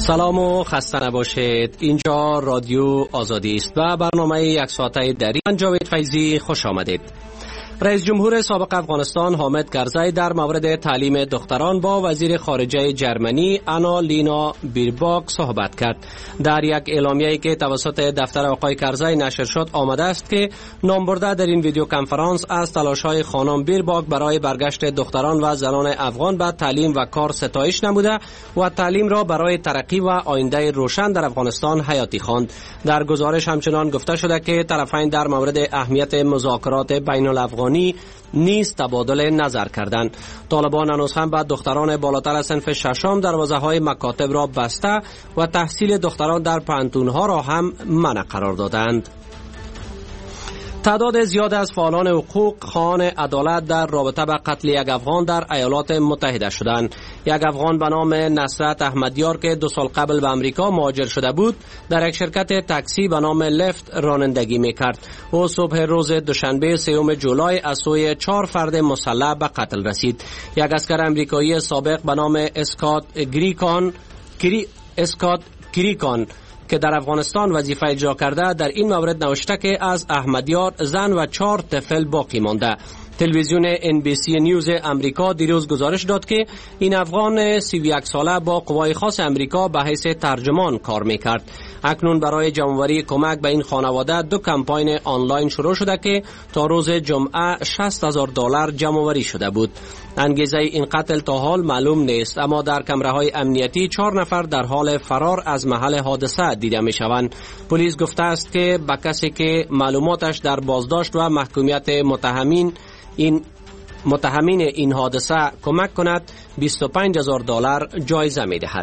سلام و خسته نباشید. اینجا رادیو آزادی است و برنامه یک ساعته دری. من جاوید فیضی، خوش آمدید. رئیس جمهور سابق افغانستان حامد کرزی در مورد تعلیم دختران با وزیر خارجه جرمنی آنا لینا بیرباک صحبت کرد. در یک اعلامیه‌ای که توسط دفتر آقای کرزی نشر شد آمده است که نامبرده در این ویدیو کنفرانس از تلاش‌های خانم بیرباک برای برگشت دختران و زنان افغان به تعلیم و کار ستایش نموده و تعلیم را برای ترقی و آینده روشن در افغانستان حیاتی خواند. در گزارش همچنان گفته شده که طرفین در مورد اهمیت مذاکرات بین الافغانی نیز تبادل نظر کردند. طالبان هنوز هم به دختران بالاتر از صنف ششم دروازه‌های مکاتب را بسته و تحصیل دختران در پانتون‌ها را هم منع قرار دادند. تعداد زیاد از فعالان حقوق خواهان عدالت در رابطه با قتل یک افغان در ایالات متحده شدند. یک افغان به نام نصرت احمدیار که 2 سال قبل به امریکا مهاجر شده بود در یک شرکت تاکسی به نام لفت رانندگی میکرد. او صبح روز دوشنبه 3 جولای از سوی 4 فرد مسلح به قتل رسید. یک اسکر امریکایی سابق به نام اسکات کریکان که در افغانستان وظیفه اجرا کرده در این مورد نوشته که از احمدیار زن و 4 طفل باقی مانده. تلویزیون NBC نیوز امریکا دیروز گزارش داد که این افغان 31 ساله با قوای خاص امریکا به حیث ترجمان کار میکرد. اکنون برای جمع‌آوری کمک به این خانواده 2 کمپاین آنلاین شروع شده که تا روز جمعه $60,000 جمع‌آوری شده بود. انگیزه این قتل تا حال معلوم نیست، اما در کمره‌های امنیتی 4 نفر در حال فرار از محل حادثه دیده می‌شوند. پلیس گفته است که به کسی که معلوماتش در بازداشت و محکومیت متهمین این حادثه کمک کند $25,000 جایزه می‌دهد.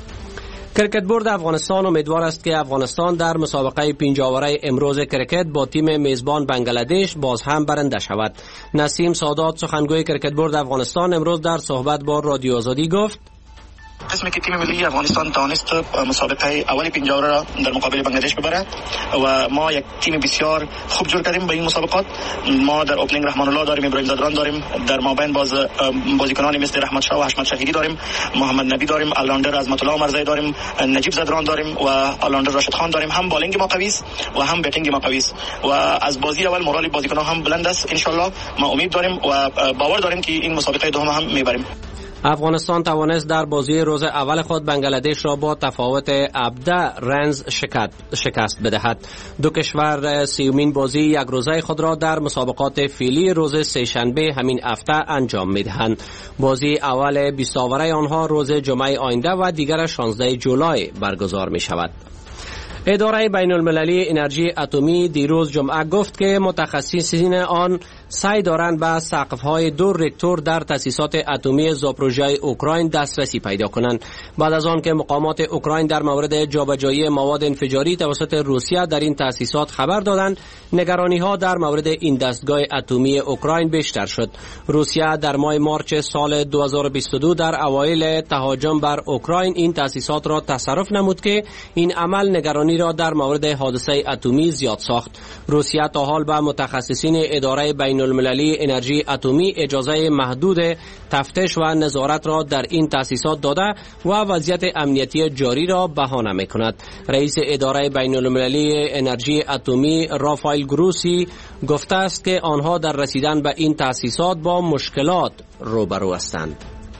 کرکت بورد افغانستان امیدوار است که افغانستان در مسابقه پنجاوره امروز کرکت با تیم میزبان بنگلادش باز هم برنده شود. نسیم سادات سخنگوی کرکت بورد افغانستان امروز در صحبت با رادیو آزادی گفت: قسمی که تیم ملی افغانستان توانست مسابقه اول پنجاوره را در مقابل بنگلادش ببرد و ما یک تیم بسیار خوب جور کردیم به این مسابقات. ما در اوپنینگ رحمان الله داریم، ابراهیم زدران داریم، در مابین بازیکنانی مثل رحمت شاه و حشمت شهیدی داریم، محمد نبی داریم، آلراندر عظمت الله مرزایی داریم، نجیب زدران داریم و آلراندر راشد خان داریم. هم بالینگ ما قوی است و هم بیتینگ ما قوی است و از بازی اول مورال بازیکنان هم بلند است. ان شاء الله ما امید داریم و باور داریم که این مسابقه دوم هم میبریم. افغانستان توانست در بازی روز اول خود بنگلادش را با تفاوت 17 رنز شکست بدهد. 2 کشور 30مین بازی یک روزه خود را در مسابقات فعلی روز سه‌شنبه همین هفته انجام می‌دهند. بازی اول 20 آوره آنها روز جمعه آینده و دیگر 16 جولای برگزار می‌شود. اداره بین المللی انرژی اتمی دیروز جمعه گفت که متخصصین آن سعی دارند به سقف‌های 2 راکتور در تأسیسات اتمی زاپروژه اوکراین دسترسی پیدا کنند. بعد از آن که مقامات اوکراین در مورد جابجایی مواد انفجاری توسط روسیه در این تأسیسات خبر دادند، نگرانی‌ها در مورد این دستگاه اتمی اوکراین بیشتر شد. روسیه در ماه مارچ سال 2022 در اوایل تهاجم بر اوکراین این تأسیسات را تصرف نمود که این عمل نگرانی را در مورد حادثه اتمی زیاد ساخت. روسیه تا حال به متخصصین اداره بین المللی انرژی اتمی اجازه محدود تفتیش و نظارت را در این تأسیسات داده و وضعیت امنیتی جاری را بهانه می‌کند. رئیس اداره بین المللی انرژی اتمی رافائل گروسی گفته است که آنها در رسیدن به این تأسیسات با مشکلات روبرو هستند.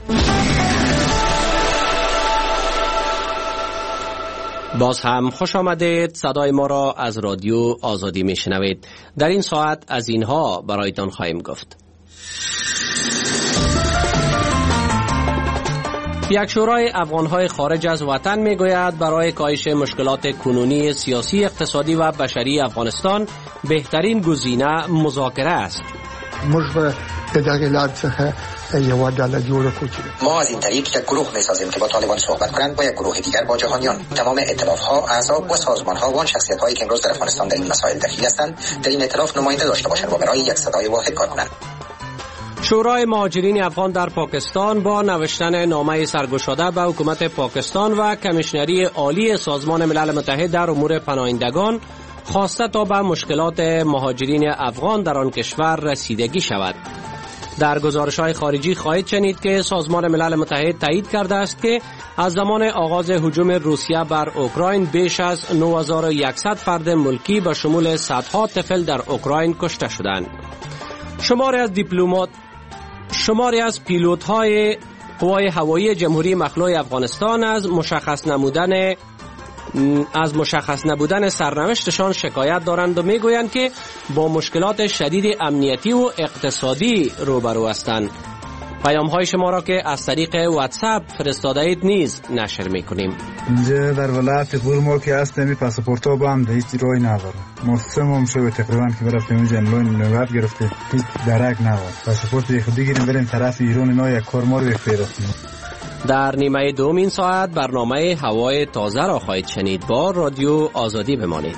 باز هم خوش آمدید. صدای ما را از رادیو آزادی میشنوید. در این ساعت از اینها برایتان خواهیم گفت. یک شورای افغانهای خارج از وطن میگوید برای کاهش مشکلات کنونی سیاسی، اقتصادی و بشری افغانستان بهترین گزینه مذاکره است. ما از این طریق یک گروه می‌سازیم که با طالبان صحبت کنند، با یک گروه دیگر با جهانیان. تمام ائتلاف‌ها، احزاب و سازمان‌ها و آن شخصیت‌هایی که امروز در افغانستان در این مسائل دخیل هستند، در این ائتلاف نماینده داشته باشند و برای یک صدای واحد کار کنند. شورای مهاجرین افغان در پاکستان با نوشتن نامه سرگشاده به حکومت پاکستان و کمیشنری عالی سازمان ملل متحد در امور پناهندگان خواسته تا به مشکلات مهاجرین افغان در آن کشور رسیدگی شود. در گزارش‌های خارجی خواهید شنید که سازمان ملل متحد تایید کرده است که از زمان آغاز هجوم روسیه بر اوکراین بیش از 9100 فرد ملکی به شمول صدها طفل در اوکراین کشته شدند. شماری از پیلوت‌های قوای هوایی جمهوری مخلوع افغانستان از مشخص نبودن سرنوشتشان شکایت دارند و میگویند که با مشکلات شدید امنیتی و اقتصادی روبرو هستند. پیام‌های شما را که از طریق واتساپ فرستاده اید نیز نشر می‌کنیم. اینجا در ولایت غور ما که هستیم پاسپورت‌ها با هم هیچ راهی نداره. ما سه ماه شده تقریبا که برفتیم اینجا نوبت گرفته هیچ درک نداره. پاسپورت خود بگیریم بریم طرف ایران اینا یک کار ما رو بفرستیم. در نیمه دوم این ساعت برنامه هوای تازه را خواهید شنید. با رادیو آزادی بمانید.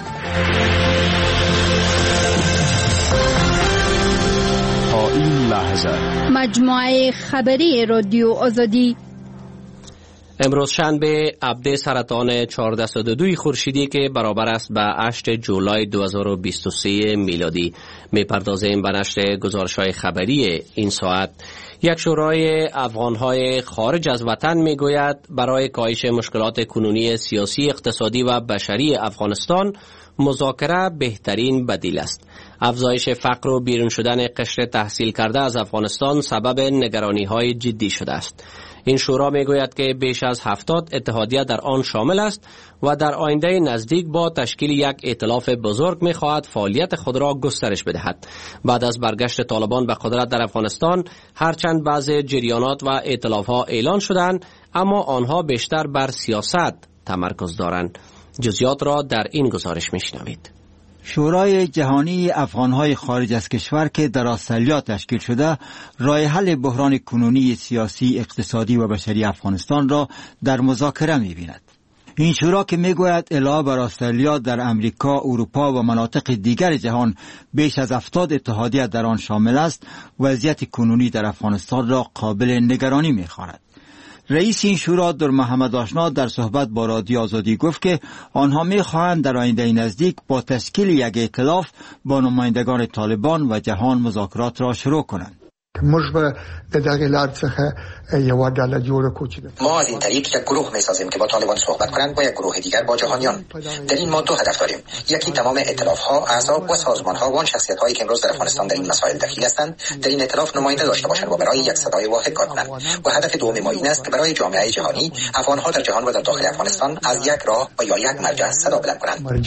تا این لحظه مجموعه خبری رادیو آزادی. امروز شنبه عبد سرطان 1402 خورشیدی که برابر است به 8 جولای 2023 میلادی. میپردازیم به نشر گزارش‌های خبری این ساعت. یک شورای افغان‌های خارج از وطن میگوید برای کاهش مشکلات کنونی سیاسی، اقتصادی و بشری افغانستان مذاکره بهترین بدیل است. افزایش فقر و بیرون شدن قشر تحصیل کرده از افغانستان سبب نگرانی‌های جدی شده است. این شورا میگوید که بیش از 70 اتحادیه در آن شامل است و در آینده نزدیک با تشکیل یک ائتلاف بزرگ می‌خواهد فعالیت خود را گسترش بدهد. بعد از برگشت طالبان به قدرت در افغانستان، هرچند بعضی جریانات و ائتلاف‌ها اعلان شدند، اما آنها بیشتر بر سیاست تمرکز دارند. جزئیات را در این گزارش می‌شنوید. شورای جهانی افغان‌های خارج از کشور که در استرالیا تشکیل شده، راه حل بحران کنونی سیاسی، اقتصادی و بشری افغانستان را در مذاکره می‌بیند. این شورا که میگوید علاوه بر استرالیا در امریکا، اروپا و مناطق دیگر جهان بیش از 70 اتحادیه در آن شامل است، وضعیت کنونی در افغانستان را قابل نگرانی می‌خواند. رئیس این شورا در محمد آشنا در صحبت با رادیو آزادی گفت که آنها می‌خواهند در آینده نزدیک با تشکیل یک ائتلاف با نمایندگان طالبان و جهان مذاکرات را شروع کنند. ما از این طریق یک گروه می‌سازیم که با طالبان صحبت کنند با یک گروه دیگر با جهانیان. در این ما دو هدف داریم. یکی تمام ائتلاف‌ها، اعضا و سازمان‌ها و آن شخصیت‌هایی که امروز در افغانستان در این مسائل دخیل هستند در این ائتلاف نماینده داشته باشند و برای یک صدای واحد کار کنند. و هدف دوم ما این است که برای جامعه جهانی، افغان‌ها در جهان و در داخل افغانستان از یک راه و یا یک مرجع صدا بلند کنند.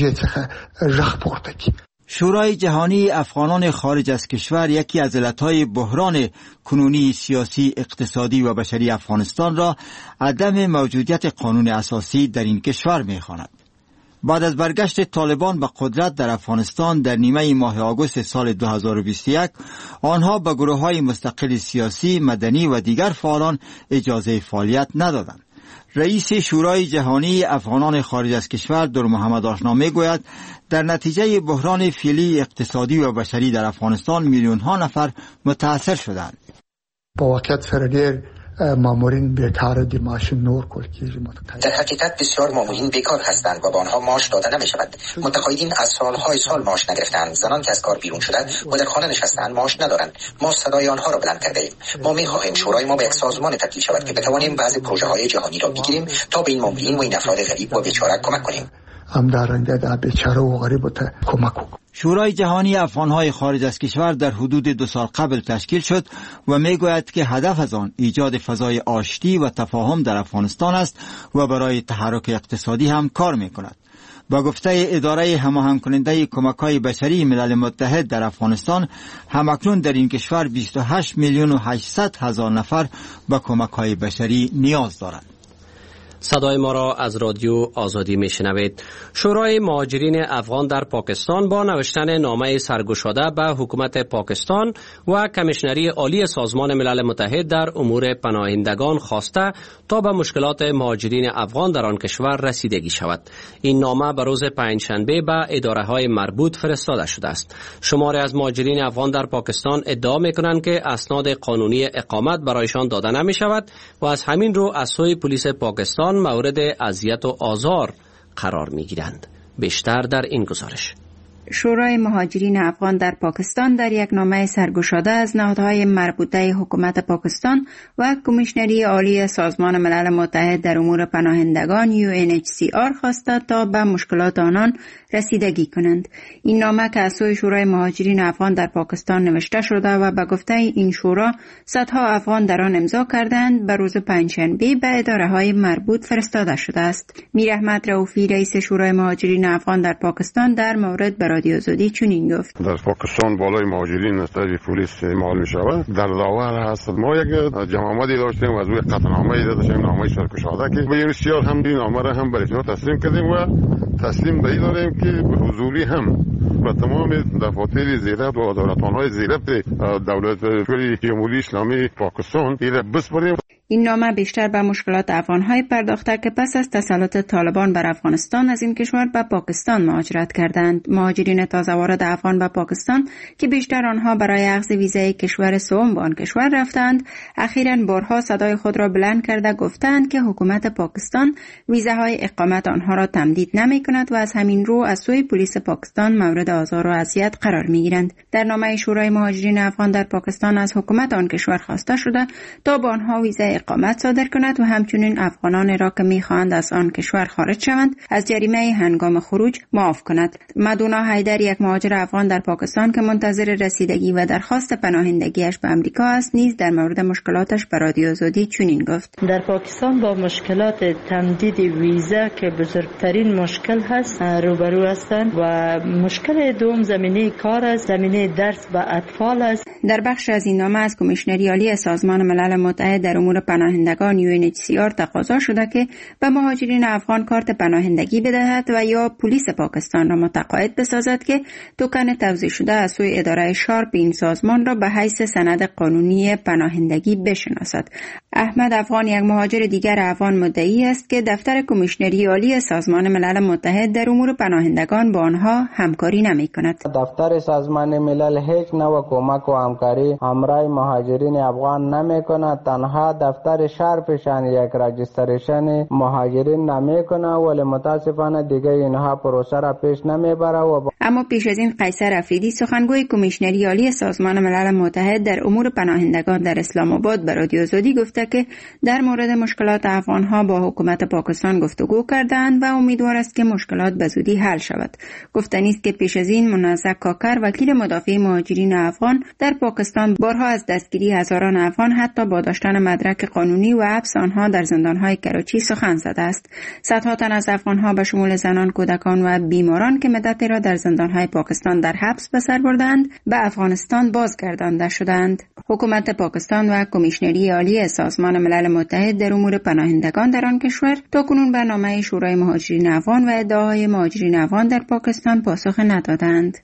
شورای جهانی افغانان خارج از کشور یکی از علتهای بحران کنونی سیاسی، اقتصادی و بشری افغانستان را عدم موجودیت قانون اساسی در این کشور می‌خواند. بعد از برگشت طالبان به قدرت در افغانستان در نیمه ماه آگوست سال 2021، آنها به گروه‌های مستقل سیاسی، مدنی و دیگر فعالان اجازه فعالیت ندادند. رئیس شورای جهانی افغانان خارج از کشور در محمد آشنا میگوید در نتیجه بحران فعلی اقتصادی و بشری در افغانستان میلیون‌ها نفر متاثر شدند. با واقعیت سر مامورین بیکار دی معاش نور کول کیږي. در حقیقت بسیار مامورین بیکار هستند و به آنها معاش داده نمی شود. متقاعدین از سالهای سال معاش نگرفتند. زنان که از کار بیرون شدند و در خانه نشستند معاش ندارند. ما صدای آنها را بلند کرده ایم. ما می خواهیم شورای ما به یک سازمان تبدیل شود که بتوانیم بعضی پروژه های جهانی را بگیریم تا به این مامورین و این افراد غریب و بیچاره کمک کنیم. همدارنده در بیچاره و غریب ته کمک کنیم. شورای جهانی افغان‌های خارج از کشور در حدود 2 سال قبل تشکیل شد و میگوید که هدف از آن ایجاد فضای آشتی و تفاهم در افغانستان است و برای تحرک اقتصادی هم کار میکند. با گفته اداره هماهنگ کننده کمک‌های بشری ملل متحد در افغانستان، همکنون در این کشور 28 میلیون و 800 هزار نفر به کمک‌های بشری نیاز دارند. صدای ما را از رادیو آزادی میشنوید. شورای مهاجرین افغان در پاکستان با نوشتن نامه سرگشاده به حکومت پاکستان و کمیشنری عالی سازمان ملل متحد در امور پناهندگان خواسته تا به مشکلات مهاجرین افغان در آن کشور رسیدگی شود. این نامه به روز پنجشنبه به اداره‌های مربوط فرستاده شده است. شماری از مهاجرین افغان در پاکستان ادعا می‌کنند که اسناد قانونی اقامت برایشان داده نمی‌شود و از همین رو از سوی پلیس پاکستان مورد اذیت و آزار قرار می‌گیرند. بیشتر در این گزارش. شورای مهاجرین افغان در پاکستان در یک نامه سرگشاده از نهادهای مربوطه حکومت پاکستان و کمیشنری عالی سازمان ملل متحد در امور پناهندگان UNHCR خواسته تا به مشکلات آنان رسیدگی کنند. این نامه که از سوی شورای مهاجرین افغان در پاکستان نوشته شده و به گفته این شورا صدها افغان در آن امضا کردند، به روز پنجشنبه به اداره‌های مربوط فرستاده شده است. میر احمد رؤوفی رئیس شورای مهاجرین افغان در پاکستان در مورد به رادیو آزادی چنین گفت: در پاکستان بالای مهاجرین از طرف پلیس اعمال می شود. در داور هست ما یک جمعیتی داشتیم و از روی قطعنامه داشتیم، نامه سرگشاده که به UNHCR هم این نامه را هم به رسمیت تسلیم کردیم و تسلیم به این داریم که حضوری هم و تمام دفاتر زیربط و دولت‌های زیربط دولت جمهوری اسلامی پاکستان را بسپاریم. این نامه بیشتر به مشکلات افغان‌های پرداخته که پس از تسلط طالبان بر افغانستان از این کشور به پاکستان مهاجرت کردند. مهاجرین تازه وارد افغان به پاکستان که بیشتر آنها برای اخذ ویزای کشور سوم به آن کشور رفتند، اخیراً بارها صدای خود را بلند کرده گفتند که حکومت پاکستان ویزاهای اقامت آنها را تمدید نمی‌کند و از همین رو از سوی پلیس پاکستان مورد آزار و اذیت قرار می‌گیرند. در نامه شورای مهاجرین افغان در پاکستان از حکومت آن کشور خواسته شده تا با آنها ویزای اقامت صادر کند و همچنین افغانان را که می‌خواهند از آن کشور خارج شوند از جریمه هنگام خروج معاف کند. مدونا حیدر، یک مهاجر افغان در پاکستان که منتظر رسیدگی و درخواست پناهندگیش به آمریکا است، نیز در مورد مشکلاتش به رادیو آزادی چنین گفت: در پاکستان با مشکلات تمدید ویزا که بزرگترین مشکل هست روبرو هستند و مشکل دوم زمینه کار است، زمینه درس به اطفال است. در بخش از این نامه از کمیشنری عالی سازمان ملل متحد در امور پناهندگان UNHCR تقاضا شده که به مهاجرین افغان کارت پناهندگی بدهد و یا پلیس پاکستان را متقاعد بسازد که توکن توزیع شده از سوی اداره شارپ این سازمان را به حیث سند قانونی پناهندگی بشناسد. احمد افغان، یک مهاجر دیگر افغان، مدعی است که دفتر کمیشنری عالی سازمان ملل متحد در امور پناهندگان با آنها همکاری نمی‌کند. دفتر سازمان ملل هیچ نوع کمک و همکاری همراه مهاجرین افغان نمی‌کند. تنها دفتر شارپشان یک راجستریشن مهاجرین نمی‌کنه، ولی متاسفانه دیگه اینها پروسه را پیش نمیبره. اما پیش از این قیصر افریدی، سخنگوی کمیشنری عالی سازمان ملل متحد در امور پناهندگان در اسلام آباد به رادیو آزادی گفته که در مورد مشکلات افغانها با حکومت پاکستان گفتگو کردند و امیدوار است که مشکلات به زودی حل شود. گفتنی است که پیش از این منازع کاکر، وکیل مدافع مهاجرین افغان در پاکستان، بارها از دستگیری هزاران افغان حتی با داشتن مدرک قانونی و حبس آنها در زندان‌های کراچی سخن زده است. صدها تن از افغان‌ها به شمول زنان، کودکان و بیماران که مدتی را در زندان‌های پاکستان در حبس به سر بردند، به افغانستان بازگردانده شدند. حکومت پاکستان و کمیشنری عالی سازمان ملل متحد در امور پناهندگان در آن کشور تاکنون به نامه شورای مهاجرین افغان و ادعاهای مهاجرین افغان در پاکستان پاسخ ندادند.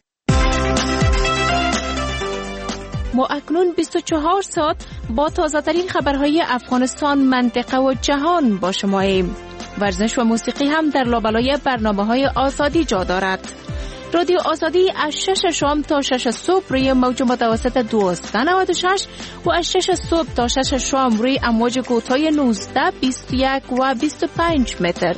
ما اکنون 24 ساعت با تازه‌ترین خبرهای افغانستان، منطقه و جهان با شماییم. ورزش و موسیقی هم در لابلای برنامه‌های آزادی جا دارد. رادیو آزادی از 6 شام تا 6 صبح روی موج متوسط 1296 و از 6 صبح تا 6 شام روی امواج کوتاه 19، 21 و 25 متر.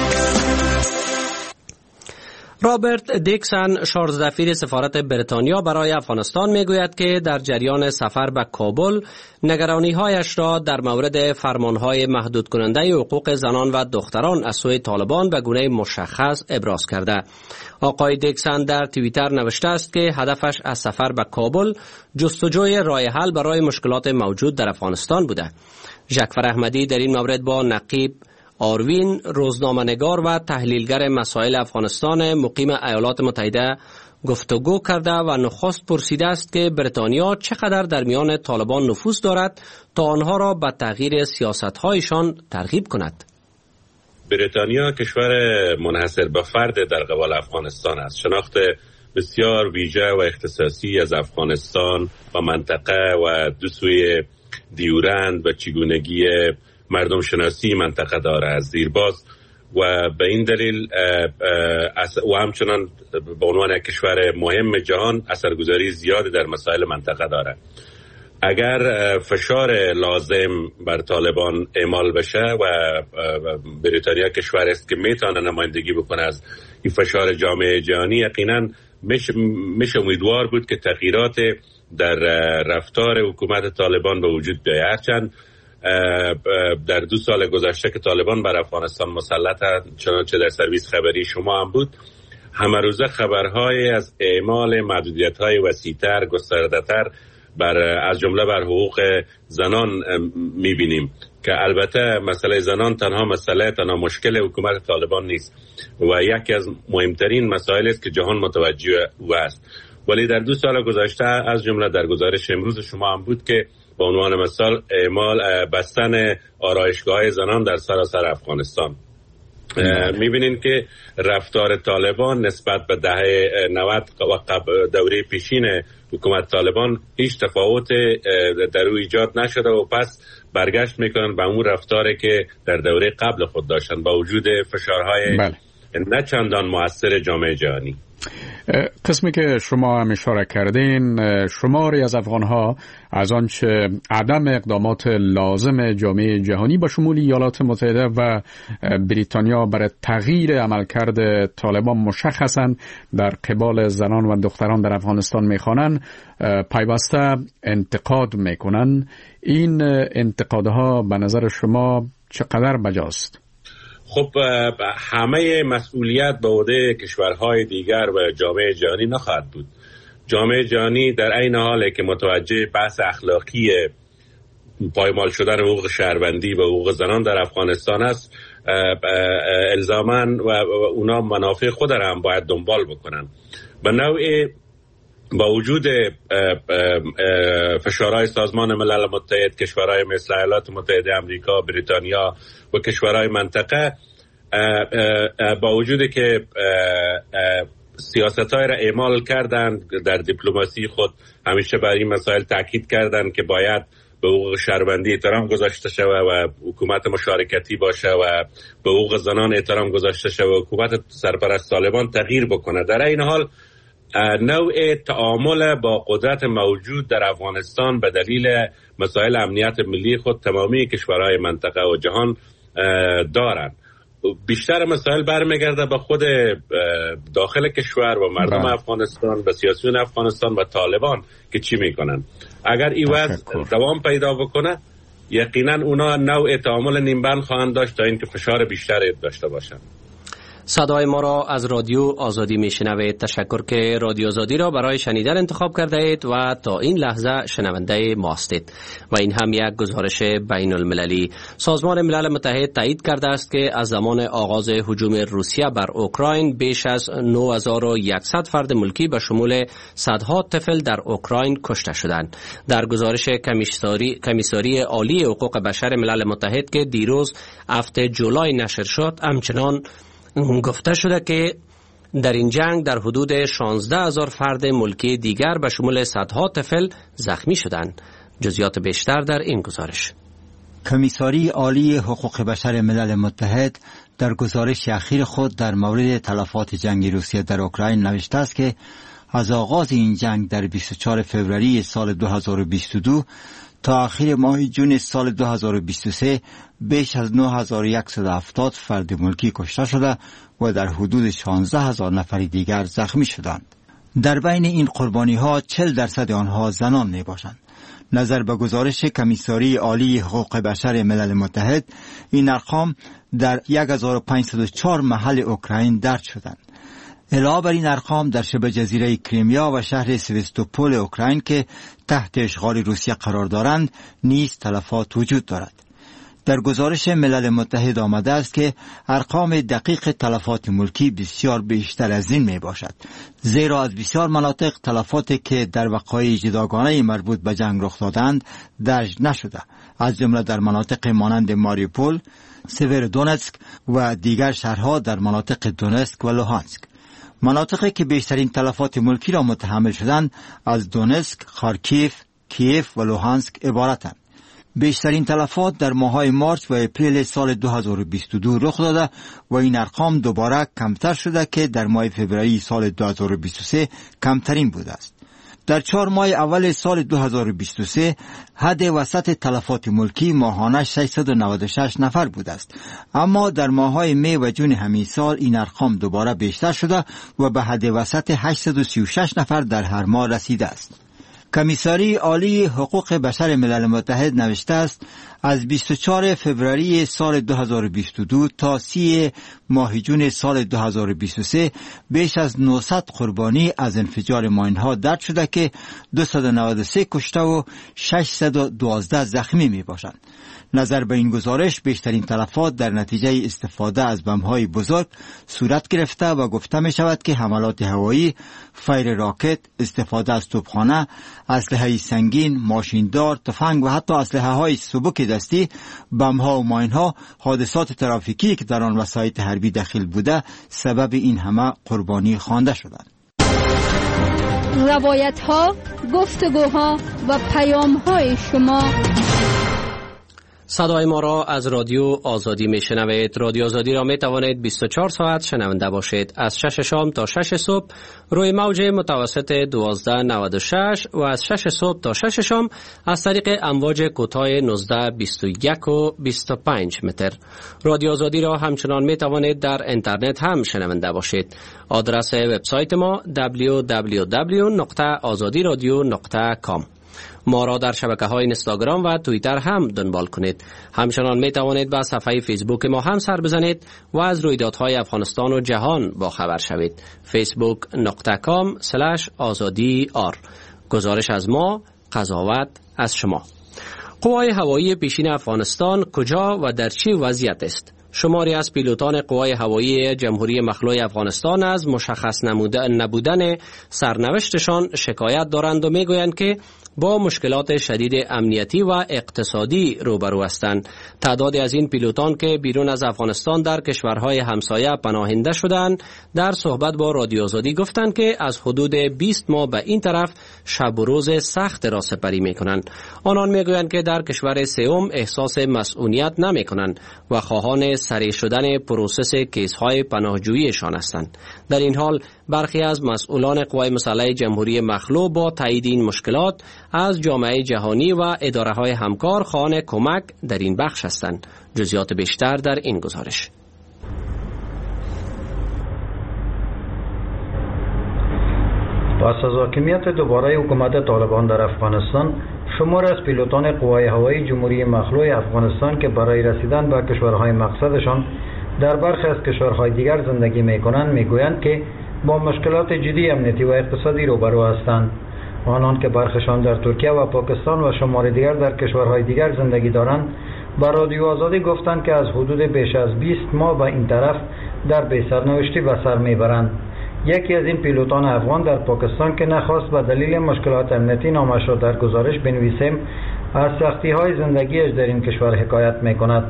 رابرت دیکسن، شارژدفیر سفارت بریتانیا برای افغانستان، میگوید که در جریان سفر به کابل نگرانی‌هایش را در مورد فرمان‌های محدود کننده حقوق زنان و دختران از سوی طالبان به گونه مشخص ابراز کرده. آقای دیکسن در توییتر نوشته است که هدفش از سفر به کابل جستجوی راه حل برای مشکلات موجود در افغانستان بوده. ژکفر احمدی در این مورد با نقیب آروین، روزنامه‌نگار و تحلیلگر مسائل افغانستان مقیم ایالات متحده گفتگو کرده و نخست پرسیده است که بریتانیا چقدر در میان طالبان نفوذ دارد تا آنها را به تغییر سیاست‌هایشان ترغیب کند. بریتانیا کشور منحصر به فرد در قبال افغانستان است. شناخت بسیار ویژه و اختصاصی از افغانستان و منطقه و دو سوی دیورند و چگونگی مردم شناسی منطقه داره از دیرباز و به این دلیل و همچنان به عنوان کشور مهم جهان اثرگذاری زیادی در مسائل منطقه داره. اگر فشار لازم بر طالبان اعمال بشه و بریتانیا کشور است که میتونه نمایندگی بکنه از این فشار جامعه جهانی، یقینا میشه امیدوار بود که تغییرات در رفتار حکومت طالبان به وجود بیاید. هرچند در 2 سال گذشته که طالبان بر افغانستان مسلطند، چنانچه در سرویس خبری شما هم بود، همه روزه خبرهای از اعمال محدودیت‌های وسیع‌تر، گسترده‌تر از جمله بر حقوق زنان می‌بینیم که البته مسئله زنان تنها مشکل حکومت طالبان نیست و یکی از مهمترین مسائل است که جهان متوجه او است. ولی در 2 سال گذشته از جمله در گزارش امروز شما هم بود که به عنوان مثال اعمال بستن آرایشگاه زنان در سراسر افغانستان. میبینین که رفتار طالبان نسبت به دهه 90 و دوره پیشین حکومت طالبان هیچ تفاوت در او ایجاد نشده و پس برگشت میکنن به اون رفتاری که در دوره قبل خود داشتن با وجود فشارهای نه چندان مؤثر جامعه جهانی. قسمی که شما هم اشاره کردین، شماری از افغانها از آنچه عدم اقدامات لازم جامعه جهانی با شمول ایالات متحده و بریتانیا برای تغییر عملکرد طالبان مشخصاً در قبال زنان و دختران در افغانستان میخوانند، پیوسته انتقاد میکنن. این انتقادها به نظر شما چقدر بجاست؟ خب همه مسئولیت به عهده کشورهای دیگر و جامعه جهانی نخواهد بود. جامعه جهانی در عین حالی که متوجه بحث اخلاقی پایمال شدن حقوق شهروندی و حقوق زنان در افغانستان است، الزاماً و اونا منافع خود را هم باید دنبال بکنن. به نوعی با وجود فشارهای سازمان ملل متحد، کشورهای مثل ایالات متحده آمریکا، بریتانیا و کشورهای منطقه، با وجودی که سیاست‌های را اعمال کردند، در دیپلماسی خود همیشه بر این مسائل تاکید کردند که باید به حقوق شهروندی احترام گذاشته شود و حکومت مشارکتی باشه و به حقوق زنان احترام گذاشته شود و حکومت سرپرست طالبان تغییر بکنه. در این حال نوع تعامل با قدرت موجود در افغانستان به دلیل مسائل امنیت ملی خود تمامی کشورهای منطقه و جهان دارند. بیشتر مسائل برمیگرده به خود داخل کشور و مردم افغانستان، به سیاسیون افغانستان و طالبان که چی میکنن. اگر این وضع دوام پیدا بکنه، یقینا اونا نوع تعامل نیمبند خواهند داشت تا اینکه فشار بیشتری داشته باشند. صدای ما را از رادیو آزادی میشنوید. تشکر که رادیو آزادی را برای شنیدن انتخاب کرده اید و تا این لحظه شنونده ما هستید. و این هم یک گزارش بین المللی. سازمان ملل متحد تایید کرده است که از زمان آغاز هجوم روسیه بر اوکراین بیش از 9100 فرد ملکی به شمول صدها طفل در اوکراین کشته شدند. در گزارش کمیساری عالی حقوق بشر ملل متحد که دیروز 7 جولای نشر شد، همچنان گفته شده که در این جنگ در حدود 16,000 فرد ملکی دیگر به شمول صدها طفل زخمی شدند. جزئیات بیشتر در این گزارش. کمیساری عالی حقوق بشر ملل متحد در گزارش اخیر خود در مورد تلفات جنگ روسیه در اوکراین نوشته است که از آغاز این جنگ در 24 فوریه سال 2022 تا آخر ماه جون سال 2023 بیش از 9170 فرد ملکی کشته شده و در حدود 16,000 نفر دیگر زخمی شدند. در بین این قربانی ها 40% آنها زنان می باشند. نظر به گزارش کمیساری عالی حقوق بشر ملل متحد، این ارقام در 1504 محل اوکراین درج شدند. علاوه بر این ارقام در شبه جزیره کریمیا و شهر سوستوپول اوکراین که تحت اشغال روسیه قرار دارند نیز تلفات وجود دارد. در گزارش ملل متحد آمده است که ارقام دقیق تلفات ملکی بسیار بیشتر از این می باشد، زیرا از بسیار مناطق تلفاتی که در وقایع جداگانه مربوط به جنگ رخ دادند درج نشده، از جمله در مناطق مانند ماریوپول، سیورودونتسک و دیگر شهرها در مناطق دونتسک و لوهانسک. مناطقی که بیشترین تلفات ملکی را متحمل شدند از دونتسک، خارکیف، کیف و لوهانسک عبارتند. بیشترین تلفات در ماه‌های مارچ و اپریل سال 2022 رخ داده و این ارقام دوباره کمتر شده که در ماه فوریه سال 2023 کمترین بوده است. در 4 ماه اول سال 2023 حد وسط تلفات ملکی ماهانه 696 نفر بوده است، اما در ماه‌های می و جون همین سال این ارقام دوباره بیشتر شده و به حد وسط 836 نفر در هر ماه رسیده است. کمیساری عالی حقوق بشر ملل متحد نوشته است از 24 فوریه سال 2022 تا 30 ماه جون سال 2023 بیش از 900 قربانی از انفجار ماین‌ها درد شده که 293 کشته و 612 زخمی می باشند. نظر به این گزارش بیشترین تلفات در نتیجه استفاده از بمب‌های بزرگ صورت گرفته و گفته می شود که حملات هوایی، فیر راکت، استفاده از توپخانه، اسلحه سنگین، ماشیندار، تفنگ و حتی اسلحه‌های سبک دستی، بمب‌ها و ماین‌ها، حادثات ترافیکی که در آن وسایط حربی داخل بوده سبب این همه قربانی خوانده شدند. روایت‌ها، گفتگوها و پیام‌های شما. صدای ما را از رادیو آزادی میشنوید. رادیو آزادی را می توانید 24 ساعت شنونده باشید. از 6 شام تا 6 صبح روی موج متوسط 1296 و از 6 صبح تا 6 شام از طریق امواج کوتاه 19، 21 و 25 متر. رادیو آزادی را همچنان می توانید در اینترنت هم شنونده باشید. آدرس وبسایت ما www.azadiradio.com. ما را در شبکه‌های اینستاگرام و توییتر هم دنبال کنید. همچنان می توانید به صفحه فیسبوک ما هم سر بزنید و از رویدادهای افغانستان و جهان با خبر شوید. facebook.com/azadi.r. گزارش از ما، قضاوت از شما. قوای هوایی پیشین افغانستان کجا و در چه وضعیت است؟ شماری از پیلوتان قوای هوایی جمهوری مخلوع افغانستان از مشخص نبودن سرنوشتشان شکایت دارند و میگویند که با مشکلات شدید امنیتی و اقتصادی روبرو هستند. تعدادی از این پیلوتان که بیرون از افغانستان در کشورهای همسایه پناهنده شدند در صحبت با رادیو آزادی گفتند که از حدود 20 ماه به این طرف شب و روز سخت را سپری میکنند. آنان میگویند که در کشور سوم احساس مسئولیت نمیکنند و خواهان سریع شدن پروسس کیس‌های پناهجوییشان هستند. در این حال برخی از مسئولان قوای مسلح جمهوری مخلوع با تایید این مشکلات از جامعه جهانی و اداره‌های همکار خواهان کمک در این بخش هستند. جزئیات بیشتر در این گزارش. پس از حاکمیت دوباره حکومت طالبان در افغانستان، شمار از پیلوتان قوای هوایی جمهوری مخلوع افغانستان که برای رسیدن به کشورهای مقصدشان در برخی از کشورهای دیگر زندگی می‌کنند می‌گویند که با مشکلات جدی امنیتی و اقتصادی روبرو هستند. آنان که برخشان در ترکیه و پاکستان و شمار دیگر در کشورهای دیگر زندگی دارند به رادیو آزادی گفتند که از حدود بیش از 20 ماه به این طرف در بی‌سرنوشتی به سر میبرند. یکی از این پیلوتان افغان در پاکستان که نخواست به دلیل مشکلات امنیتی نامش را در گزارش بنویسیم از سختی‌های زندگیش در این کشور حکایت می‌کند.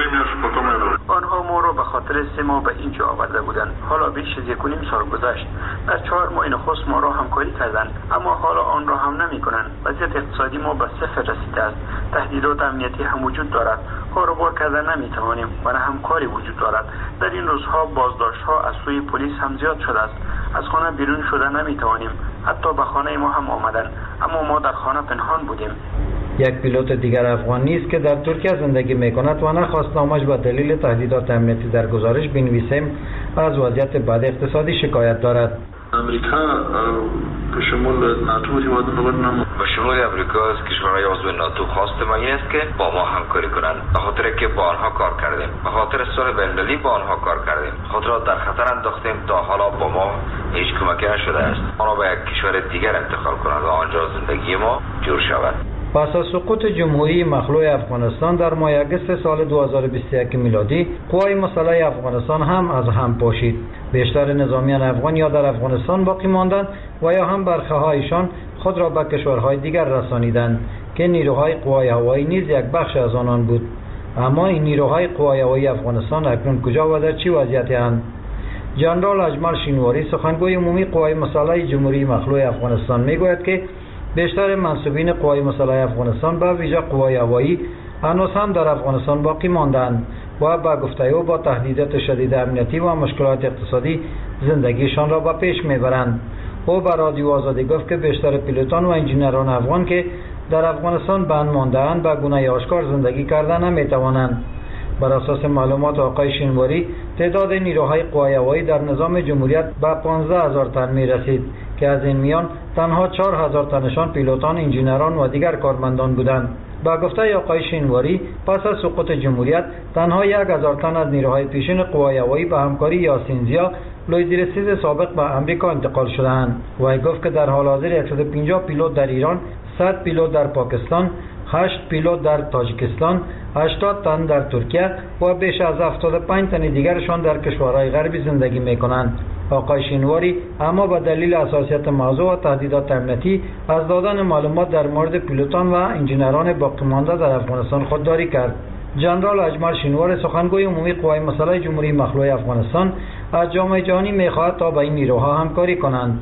آنها ما را به خاطر 3 ماه به اینجا آورده بودند. حالا بیش از 1.5 سال گذشت. در 4 ماه نخست ما را همکاری کردند، اما حالا آن را هم نمی‌کنند. وضعیت اقتصادی ما به صفر رسیده است. تهدیدات امنیتی هم وجود دارد. کاروبار کردن نمی‌توانیم و نه همکاری وجود دارد. در این روزها بازداشت‌ها از سوی پلیس هم زیاد شده است. از خانه بیرون شدن نمی‌توانیم. حتی به خانه ما هم آمدند، اما ما در خانه پنهان بودیم. یک پیلوت دیگر افغان نیست که در ترکیه زندگی می‌کند و نخواست نامش به دلیل تهدیدات امنیتی در گزارش بنویسیم از وضعیت بد اقتصادی شکایت دارد. امریکا به شمول ناتو به شمول امریکا از کشورهای عضو ناتو خواست ما این است که با ما همکاری کنند، به خاطر که با آنها کار کردیم، به خاطر صلح بین‌المللی با آنها کار کردیم، خود را در خطر انداختیم تا حالا با ما هیچ کمکی نشده است. آنها به یک کشور دیگر انتقال کنند و آنجا زندگی ما جور شود. پس از سقوط جمهوری مخلوع افغانستان در ماه اگست سال 2021 میلادی، قوای مسلح افغانستان هم از هم پاشید. بیشتر نظامیان افغان یا در افغانستان باقی ماندند و یا هم برخه‌هایشان خود را به کشورهای دیگر رسانیدند که نیروهای قوای هوایی نیز یک بخش از آنان بود. اما این نیروهای قوای هوایی افغانستان اکنون کجا و در چه وضعیتی اند؟ جنرال اجمل شینواری سخنگوی عمومی قوای مسلح جمهوری مخلوع افغانستان میگوید که بیشتر منصوبین قوای مسلح افغانستان به ویژه قوای هوایی هنوز هم در افغانستان باقی ماندند و با گفته او با تهدیدات شدید امنیتی و مشکلات اقتصادی زندگیشان را به پیش میبرند. او به رادیو آزادی گفت که بیشتر پیلوتان و انجینران افغان که در افغانستان بند مانده‌اند به گونه آشکار زندگی کردن نمی‌توانند. بر اساس معلومات آقای شینواری تعداد نیروهای قوای هوایی در نظام جمهوریت به 15,000 تن می‌رسید که از این میان تنها 4,000 تنشان پیلوتان، انجینران و دیگر کارمندان بودند. با گفته آقای شینواری پس از سقوط جمهوریت تنها 1,000 تن از نیروهای پیشین قوای هوایی به همکاری یاسینزیا لویدرسیز سابق به امریکا انتقال شدند. وی گفت که در حال حاضر 150 پیلوت در ایران، 100 پیلوت در پاکستان، 8 پیلوت در تاجیکستان، 80 تن در ترکیه و بیش از 75 تن دیگرشان در کشورهای غربی زندگی می‌کنند. آقای شینواری اما به دلیل حساسیت موضوع و تهدیدات امنیتی از دادن معلومات در مورد پیلوتان و انجینران باقی مانده در افغانستان خودداری کرد. جنرال اجمل شینواری سخنگوی عمومی قوای مسلح جمهوری مخلوع افغانستان از جامعه جهانی می‌خواهد تا با این نیروها همکاری کنند.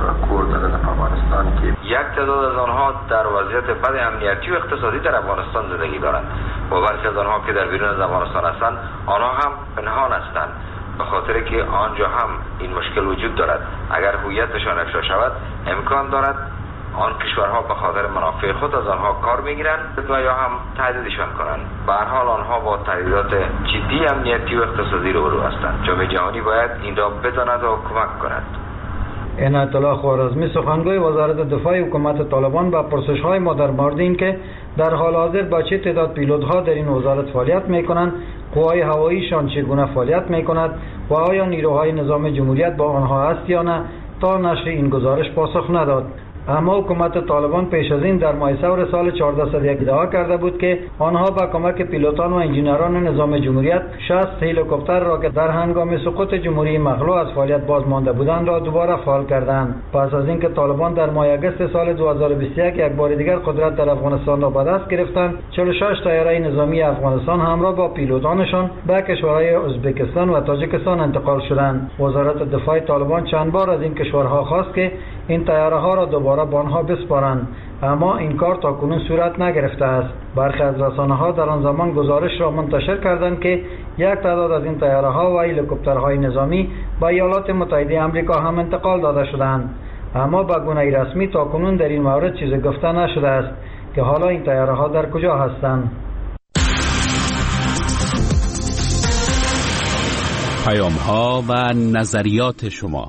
یک تعداد از آنها در وضعیت بد امنیتی و اقتصادی در افغانستان زندگی دارند و برخی از آنها که در بیرون از افغانستان هستند آنها هم پنهان هستند، به خاطر که آنجا هم این مشکل وجود دارد. اگر هویتشان افشا شود امکان دارد آن کشورها به خاطر منافع خود از آنها کار میگیرند و یا هم تهدیدشان کنند. به هر حال آنها با تهدیدات جدی امنیتی و اقتصادی روبرو هستند. جامعه جهانی باید این را بداند و کمک کند. عنایت الله خوارزمی سخنگوی وزارت دفاع حکومت طالبان با پرسش‌های ما در مورد این که در حال حاضر با چه تعداد پیلوت‌ها در این وزارت فعالیت می‌کنند، قوای هواییشان چگونه فعالیت می‌کند و آیا نیروهای نظام جمهوریت با آنها است یا نه، تا نشر این گزارش پاسخ نداد. اما حکومت طالبان پیش از این در ماه ثور سال 1401 ادعا کرده بود که آنها با کمک پیلوتان و انجینران نظام جمهوریت 60 هلیکوپتر را که در هنگام سقوط جمهوری مخلوع از فعالیت باز مانده بودند را دوباره فعال کردند. پس از اینکه طالبان در ماه اگست سال 2021 یک بار دیگر قدرت در افغانستان را به دست گرفتند، 46 طیاره نظامی افغانستان همراه با پیلوتانشان به کشورهای ازبکستان و تاجیکستان انتقال شدند. وزارت دفاع طالبان چند بار از این کشورها خواست که این طیاره ها را دوباره به آنها بسپارند، اما این کار تاکنون صورت نگرفته است. برخی از رسانه ها در آن زمان گزارش را منتشر کردند که یک تعداد از این طیاره ها و هلیکوپترهای نظامی به ایالات متحده آمریکا هم انتقال داده شدند، اما به گونه رسمی تاکنون در این مورد چیزی گفته نشده است که حالا این طیاره ها در کجا هستند. پیام ها و نظریات شما.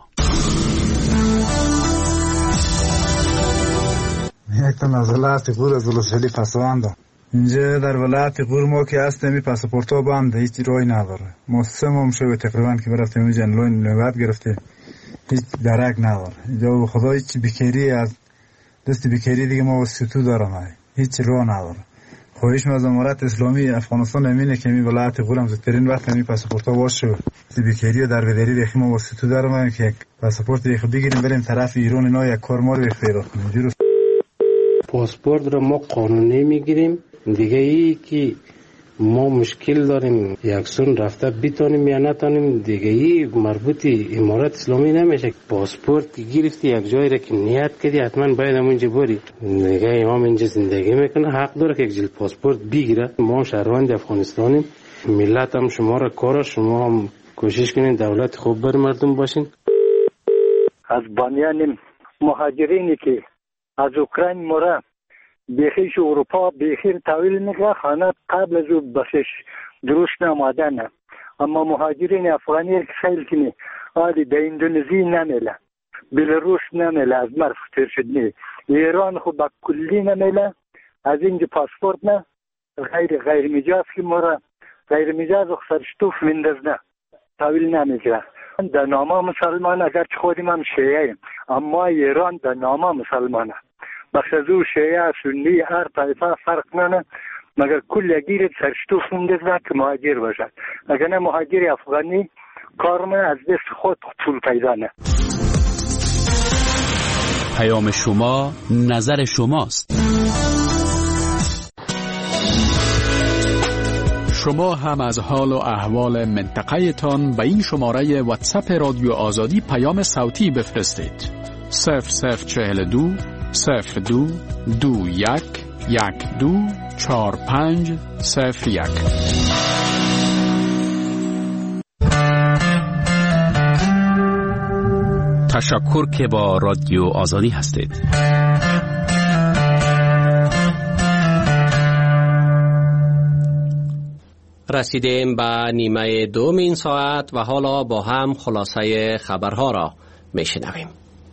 یک تا از ولایت غور از ولسوالی پسوانده. اینجا در ولایت غور ما که هستیم این پاسپورت ها بنده، هیچ راهی نداره. ما 3 ماه شده تقریبا که برفتیم اینجا نوبت گرفته، هیچ درک نداره. اینجا به خدا هیچ بیکاری از دست بیکاری دیگه ما وسیتو دارم، هیچ راه نداره. خواهش از امارت اسلامی افغانستان امینه که این ولایت غور هم زودترین وقت این پاسپورت ها باشه. بیکاری و دربدری دیگه ما وسیتو دارم که پاسپورت دیگه بگیریم بریم طرف ایران اینا یک کار ما رو پیدا کنیم. پاسپورت رو ما قانونی میگیریم دیگه، ای که ما مشکل داریم یکسون رفته بیتونیم یا نتونیم دیگه، ای مربوط امارت اسلامی نمیشه. پاسپورت گرفتی یک جایی را که نیت کردی حتما باید همونجا بری دیگه. امام اینجا زندگی میکنه، حق داره که یک جلد پاسپورت بگیره. ما شهروند افغانستانیم، ملت هم شما را کار، شما هم کوشش کنین دولت خوب بر مردم باشین. از بانیان مهاجرینی که از اوکراین مورا بیخیش اروپا بیخیر تحویل میگه، خانه قبل از او بسش درست نمادنه، اما مهاجرین افغانی که خیلی کنی آدی در اندونزی نمیله، بلاروس نمیله، از مرف تیر شد نی، ایران خود با کلی نمیله. از اینجا پاسپورت نه غیر مجاز که مورا غیر مجاز و سرشتوف مندرزنه تحویل نمیگه. در نامه مسلمان اگر خودیم هم شیعه، اما ایران در نامه مسلمانه، بخش از او شیعه سنی هر طایفه فرق ننه، مگر کل گیرد سرشتوف مندرزنه که مهاجر باشد. اگر نه مهاجر افغانی کارم از دست خود طول پیدا نه. پیام شما نظر شماست. شما هم از حال و احوال منطقه تان به این شماره واتساپ رادیو آزادی پیام صوتی بفرستید. 0042 02 21 12 45 01. تشکر که با رادیو آزادی هستید. رسیدیم به نیمه دوم این ساعت و حالا با هم خلاصه خبرها را میشنویم.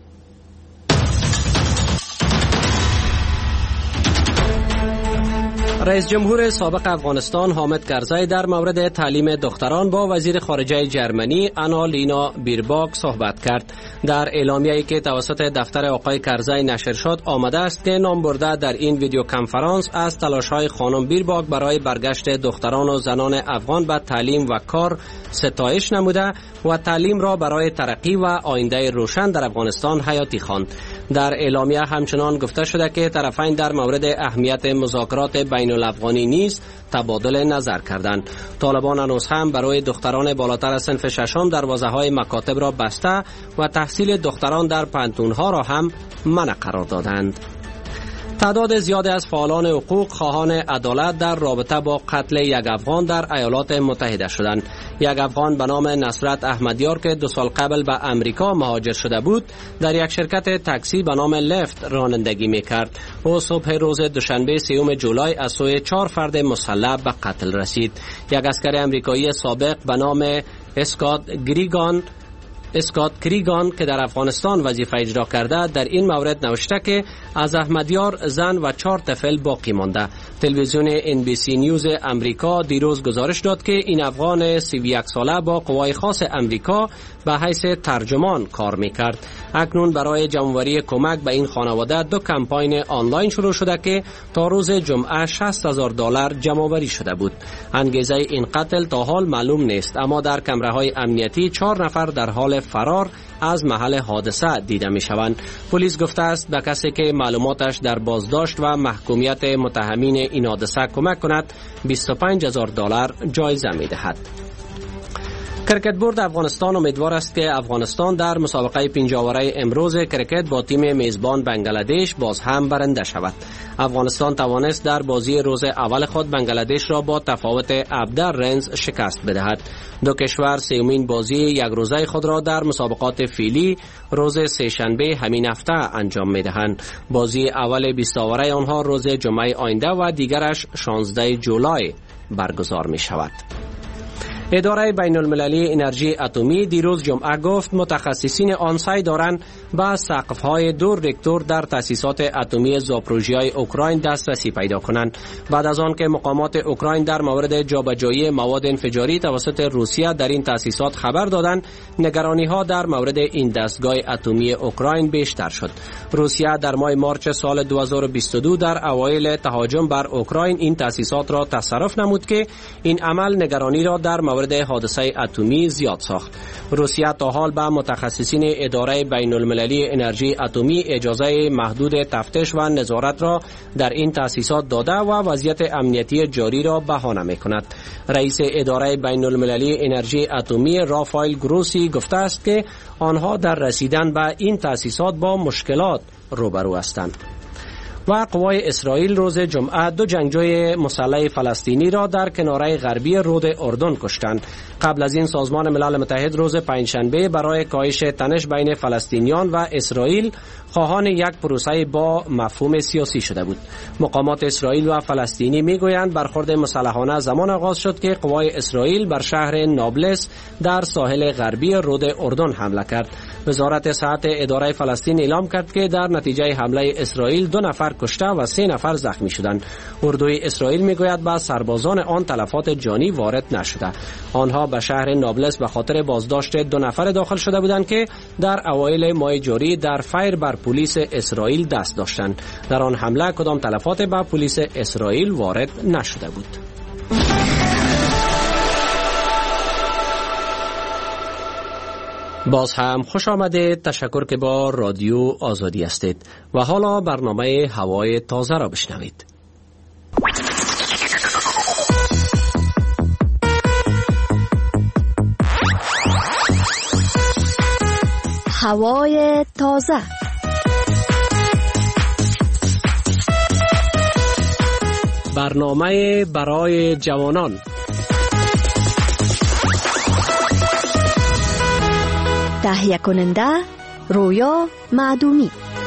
رئیس جمهور سابق افغانستان حامد کرزی در مورد تعلیم دختران با وزیر خارجه جرمنی آنالینا بیرباک صحبت کرد. در اعلامیه‌ای که توسط دفتر آقای کرزی نشر شد آمده است که نام برده در این ویدیو کنفرانس از تلاش‌های خانم بیرباک برای برگشت دختران و زنان افغان به تعلیم و کار ستایش نموده و تعلیم را برای ترقی و آینده روشن در افغانستان حیاتی خواند. در اعلامیه همچنان گفته شده که طرفین در مورد اهمیت مذاکرات بین الافغانی نیز تبادل نظر کردند. طالبان هنوز هم برای دختران بالاتر از صنف ششم دروازه‌های مکاتب را بسته و تحصیل دختران در پانتون‌ها را هم منع قرار دادند. تعداد زیادی از فعالان حقوق خواهان عدالت در رابطه با قتل یک افغان در ایالات متحده شدند. یک افغان به نام نصرت احمدیار که 2 سال قبل به امریکا مهاجر شده بود در یک شرکت تاکسی به نام لفت رانندگی میکرد. او صبح روز دوشنبه 3 جولای از سوی 4 فرد مسلح به قتل رسید. یک عسکر امریکایی سابق به نام اسکات کریگان که در افغانستان وظیفه اجرا کرده در این مورد نوشته که از احمدیار زن و 4 طفل باقی مانده. تلویزیون NBC نیوز امریکا دیروز گزارش داد که این افغان 31 ساله با قوای خاص امریکا به حیث ترجمان کار میکرد. اکنون برای جمع‌آوری کمک به این خانواده 2 کمپاین آنلاین شروع شده که تا روز جمعه $60,000 جمع‌آوری شده بود. انگیزه این قتل تا حال معلوم نیست، اما در کمره‌های امنیتی 4 نفر در حال فرار از محل حادثه دیده می شوند. پلیس گفته است به کسی که معلوماتش در بازداشت و محکومیت متهمین این حادثه کمک کند $25,000 جایزه می دهد. کرکت بورد افغانستان امیدوار است که افغانستان در مسابقه 5 آوره امروز کرکت با تیم میزبان بنگلادش باز هم برنده شود. افغانستان توانست در بازی روز اول خود بنگلادش را با تفاوت 17 رنز شکست بدهد. دو کشور سومین بازی یک روزه خود را در مسابقات فعلی روز سه‌شنبه همین هفته انجام می‌دهند. بازی اول 20 آوره آنها روز جمعه آینده و دیگرش 16 جولای برگزار می‌شود. اداره بین المللی انرژی اتمی دیروز جمعه گفت متخصصین آن سعی دارند به سقف‌های 2 ریاکتور در تأسیسات اتمی زاپروژیای اوکراین دسترسی پیدا کنند بعد از آن که مقامات اوکراین در مورد جابجایی مواد انفجاری توسط روسیه در این تأسیسات خبر دادند. نگرانی‌ها در مورد این دستگاه اتمی اوکراین بیشتر شد. روسیه در ماه مارچ سال 2022 در اوایل تهاجم بر اوکراین این تأسیسات را تصرف نمود که این عمل نگرانی را در مورد حادثه اتمی زیاد ساخت. روسیه تا حال به متخصصین اداره بین المللی انرژی اتمی اجازه محدود تفتیش و نظارت را در این تأسیسات داده و وضعیت امنیتی جاری را بهانه می‌کند. رئیس اداره بین المللی انرژی اتمی رافائل گروسی گفته است که آنها در رسیدن به این تأسیسات با مشکلات روبرو هستند. و قوای اسرائیل روز جمعه 2 جنگجوی مسلح فلسطینی را در کناره غربی رود اردن کشتند. قبل از این سازمان ملل متحد روز پنجشنبه برای کاهش تنش بین فلسطینیان و اسرائیل خواهان یک پروسه با مفهوم سیاسی شده بود. مقامات اسرائیل و فلسطینی میگویند برخورد مسلحانه زمان آغاز شد که قوای اسرائیل بر شهر نابلس در ساحل غربی رود اردن حمله کرد. وزارت صحت اداره فلسطین اعلام کرد که در نتیجه حمله اسرائیل 2 نفر کشته و 3 نفر زخمی شدند. اردوی اسرائیل میگوید به سربازان آن تلفات جانی وارد نشده. آنها به شهر نابلس به خاطر بازداشت 2 نفر داخل شده بودند که در اوایل ماه جاری در فایر بر پلیس اسرائیل دست داشتند. در آن حمله کدام تلفات به پلیس اسرائیل وارد نشده بود. باز هم خوش آمدید. تشکر که با رادیو آزادی هستید و حالا برنامه هوای تازه را بشنوید. هوای تازه. برنامه برای جوانان. تهیه کننده رویا معدومی.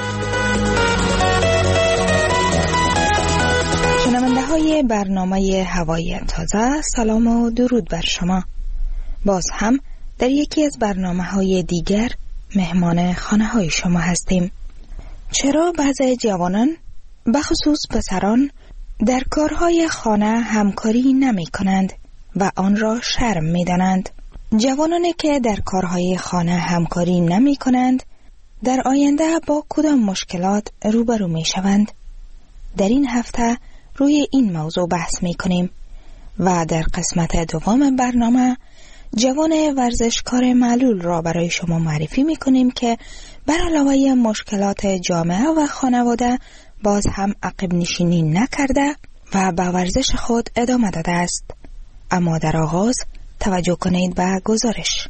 شنونده های برنامه هوای تازه، سلام و درود بر شما. باز هم در یکی از برنامه های دیگر مهمان خانه های شما هستیم. چرا بعضی جوانان بخصوص پسران در کارهای خانه همکاری نمی کنند و آن را شرم می دانند؟ جوانانی که در کارهای خانه همکاری نمی کنند در آینده با کدام مشکلات روبرو می شوند؟ در این هفته روی این موضوع بحث می کنیم و در قسمت دوم برنامه جوان ورزشکار معلول را برای شما معرفی می کنیم که بر علاوه مشکلات جامعه و خانواده باز هم عقب نشینی نکرده و به ورزش خود ادامه داده است. اما در آغاز توجه کنید به گزارش.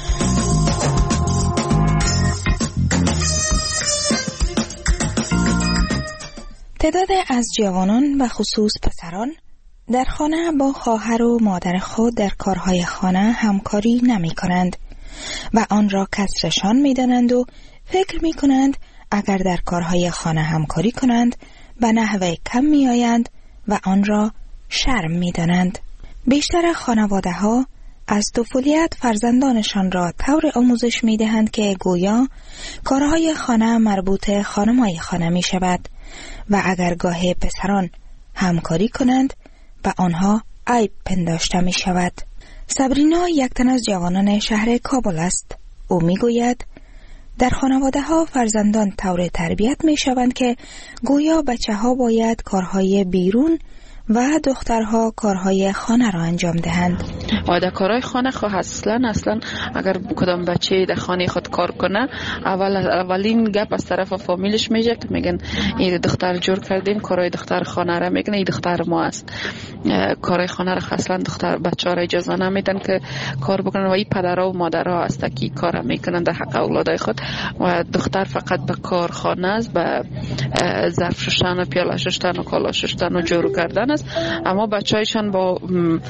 تعداد از جوانان و خصوص پسران در خانه با خواهر و مادر خود در کارهای خانه همکاری نمی کنند و آن را کسرشان می دانند و فکر می کنند اگر در کارهای خانه همکاری کنند به نحو کم می آیند و آن را شرم می دانند. بیشتر خانواده ها از طفولیت فرزندانشان را طور آموزش می دهند که گویا کارهای خانه مربوط خانمای خانه می شود و اگر گاه پسران همکاری کنند به آنها عیب پنداشته می شود. صبرینا یک تن از جوانان شهر کابل است. او می گوید در خانواده ها فرزندان طور تربیت می شوند که گویا بچه ها باید کارهای بیرون و دخترها کارهای خانه را انجام دهند. و در کارهای خانه خود اصلا اگر کدام بچه در خانه خود کار کنه اولین گپ از طرف فامیلش میشه که میگن این دختر جور کردیم، کارهای دختر خانه را میگن این دختر ما است. کارهای خانه را اصلا دختر بچه ها را اجازه نمیدن که کار بکنن و این پدرها و مادرها است که کار میکنن در حق اولادای خود و دختر فقط به کار خانه است، به ظرف شستن و پیاله شستن و کالا شستن و جور کردن است. اما بچه‌هایشان با